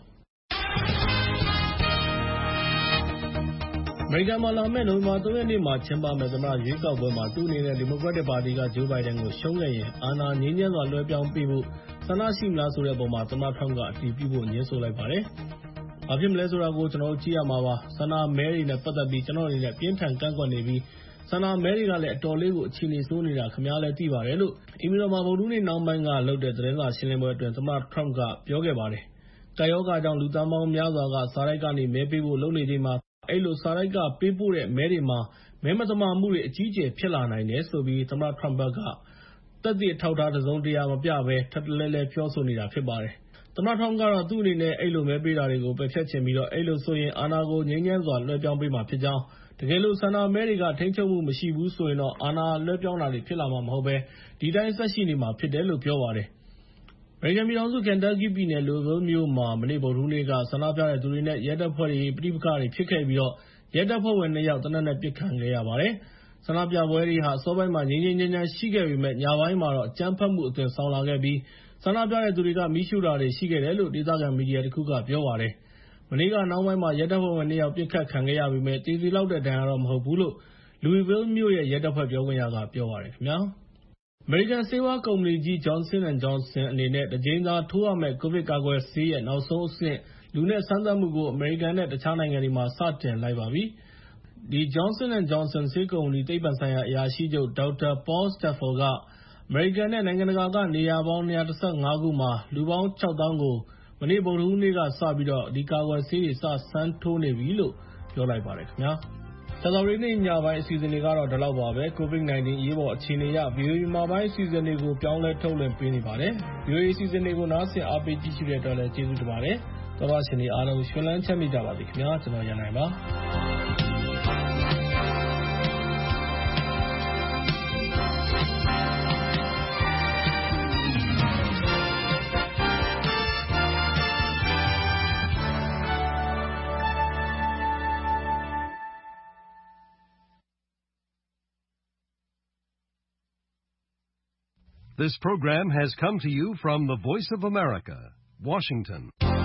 အမေရိကန်မှာလာမယ့်နိုဝင်ဘာ3ရက်နေ့မှာကျင်းပမယ့်သမ္မတရွေးကောက်ပွဲမှာသူ့အနေနဲ့ဒီမိုကရက်တစ်ပါတီကဂျိုးဘိုင်ဒန်ကိုရှုံးခဲ့ရင်အာဏာငြိမ်းချမ်းစွာလွှဲပြောင်းပေးဖို့ဆန္ဒရှိမလားဆိုတဲ့ပုံမှာသမ္မတထရမ့်ကအတည်ပြုဖို့ညွှန်းဆိုလိုက်ပါတယ်။ဘာဖြစ်မလဲဆိုတာကိုကျွန်တော်တို့ကြည့်ရမှာပါ။ဆန္ဒမဲတွေနဲ့ပတ်သက်ပြီးကျွန်တော်အနေနဲ့ပြင်းထန်ကန့်ကွက်နေပြီးဆန္ဒမဲတွေကလည်းအတော်လေးကိုအခြေအနေဆိုးနေတာခင်ဗျားလည်းသိပါတယ်လို့အီမီတော်မှာဗုဒ္ဓနေ့နောက်ပိုင်းကလုပ်တဲ့သတင်းစာရှင်းလင်းပွဲအတွင်းသမ္မတထရမ့်ကပြောခဲ့ပါတယ်။ကာယောဂါကြောင့်လူသန်းပေါင်းများစွာကစားတိုက်ကနေမဲပေးဖို့လုပ်နေချိန်မှာအဲ့လိုစာတိုက်ကပေးပို့တဲ့မဲတွေမှာမဲမသမာမှုတွေအကြီးအကျယ်ဖြစ်လာနိုင်တယ်ဆိုပြီးသမ္မတထရမ့်ဘက်ကသက်သေထောက်ထားတစုံတရာမပြဘဲထပ်တလဲလဲပြောဆိုနေတာဖြစ်ပါတယ်။သမ္မတထရမ့်ကတော့သူ့အနေနဲ့အဲ့လိုမဲပေးတာတွေကိုပယ်ဖျက်ချင်ပြီးတော့အဲ့လိုဆိုရင်အာဏာကိုငြိမ်းချမ်းစွာလွှဲပြောင်းပေးမှာဖြစ်ကြောင်းတကယ်လို့ဆန္ဒမဲတွေကထိန်းချုပ်မှုမရှိဘူးဆိုရင်တော့အာဏာလွှဲပြောင်းတာတွေဖြစ်လာမှာမဟုတ်ပဲဒီတိုင်းဆက်ရှိနေမှာဖြစ်တယ်လို့ပြောပါတယ်။အမေရိကန်ပြည်ထောင်စုကန်တပ်ကီပြည်နယ်လူဗယ်မြို့မှာမနေ့ဗုဒ္ဓဟူးနေ့ကဆန္ဒပြတဲ့သူတွေနဲ့ရဲတပ်ဖွဲ့တွေပဋိပက္ခတွေဖြစ်ခဲ့ပြီးတော့ရဲတပ်ဖွဲ့ဝင်2ယောက်သေနတ်နဲ့ပစ်ခံခဲ့ရပါတယ်။ဆန္ဒပြပွဲတွေဟာအစောပိုင်းမှာငြိမ်းငြိမ်းချမ်းချမ်းရှိခဲ့ပေမဲ့ညပိုင်းမှာတော့အကြမ်းဖက်မှုအသွင်ဆောင်လာခဲ့ပြီးဆန္ဒပြတဲ့သူတွေကမီးရှို့တာတွေရှိခဲ့တယ်လို့ဒေသခံမီဒီယာတစ်ခုကပြောပါတယ်။မနေ့ကနောက်ပိုင်းမှာရဲတပ်ဖွဲ့ဝင်2ယောက်ပစ်ခတ်ခံခဲ့ရပေမဲ့တေးသေးလောက်တဲ့ဒဏ်ရာတော့မဟုတ်ဘူးလို့လူဗယ်မြို့ရဲ့ရဲတပ်ဖွဲ့ပြောခွင့်ရကပြောပါတယ်ခင်ဗျာ။အမေရိကန်ဆေးဝါးကုမ္ပဏီကြီး Johnson & Johnson အနေနဲ့တစ်ကြိမ်သာထိုးရမယ့်ကိုဗစ်ကာကွယ်ဆေးရဲ့နောက်ဆုံးအဆင့်လူနဲ့စမ်းသပ်မှုကိုအမေရိကန်နဲ့တခြားနိုင်ငံတွေမှာစတင်လိုက်ပါပြီ။ဒီ Johnson & Johnson ဆေးကုမ္ပဏီသိပ္ပံဆိုင်ရာအရာရှိချုပ် Dr. Paul Stafford ကအမေရိကန်နဲ့နိုင်ငံတကာကနေရာပေါင်း215ခုမှာလူပေါင်း 6,000 ကိုမနေ့ဗုဒ္ဓဟူးနေ့ကစပြီးတော့ဒီကာကွယ်ဆေးတွေစမ်းထိုးနေပြီလို့ပြောလိုက်ပါတယ်ခင်ဗျာ။ကြာသပတေးနေ့ညပိုင်းအစီအစဉ်တွေကတော့ဒီလောက်ပါပဲ။ COVID-19 အရေးပေါ်အခြေအနေအရ VOA မှာပိုင်းအစီအစဉ်တွေကိုပြောင်းလဲထုတ်လွှင့်ပေးနေပါတယ်။ VOA အစီအစဉ်တွေကိုနားဆင်အားပေးကြည့်ရှုတဲ့အတွက်လည်းကျေးဇူးတင်ပါတယ်။သောတာရှင်တွေအားလုံးရှင်လန်းချမ်းမြေ့ကြပါစေခင်ဗျာ။ကျွန်တော်ရန်နိုင်ပါ This program has come to you from the Voice of America, Washington.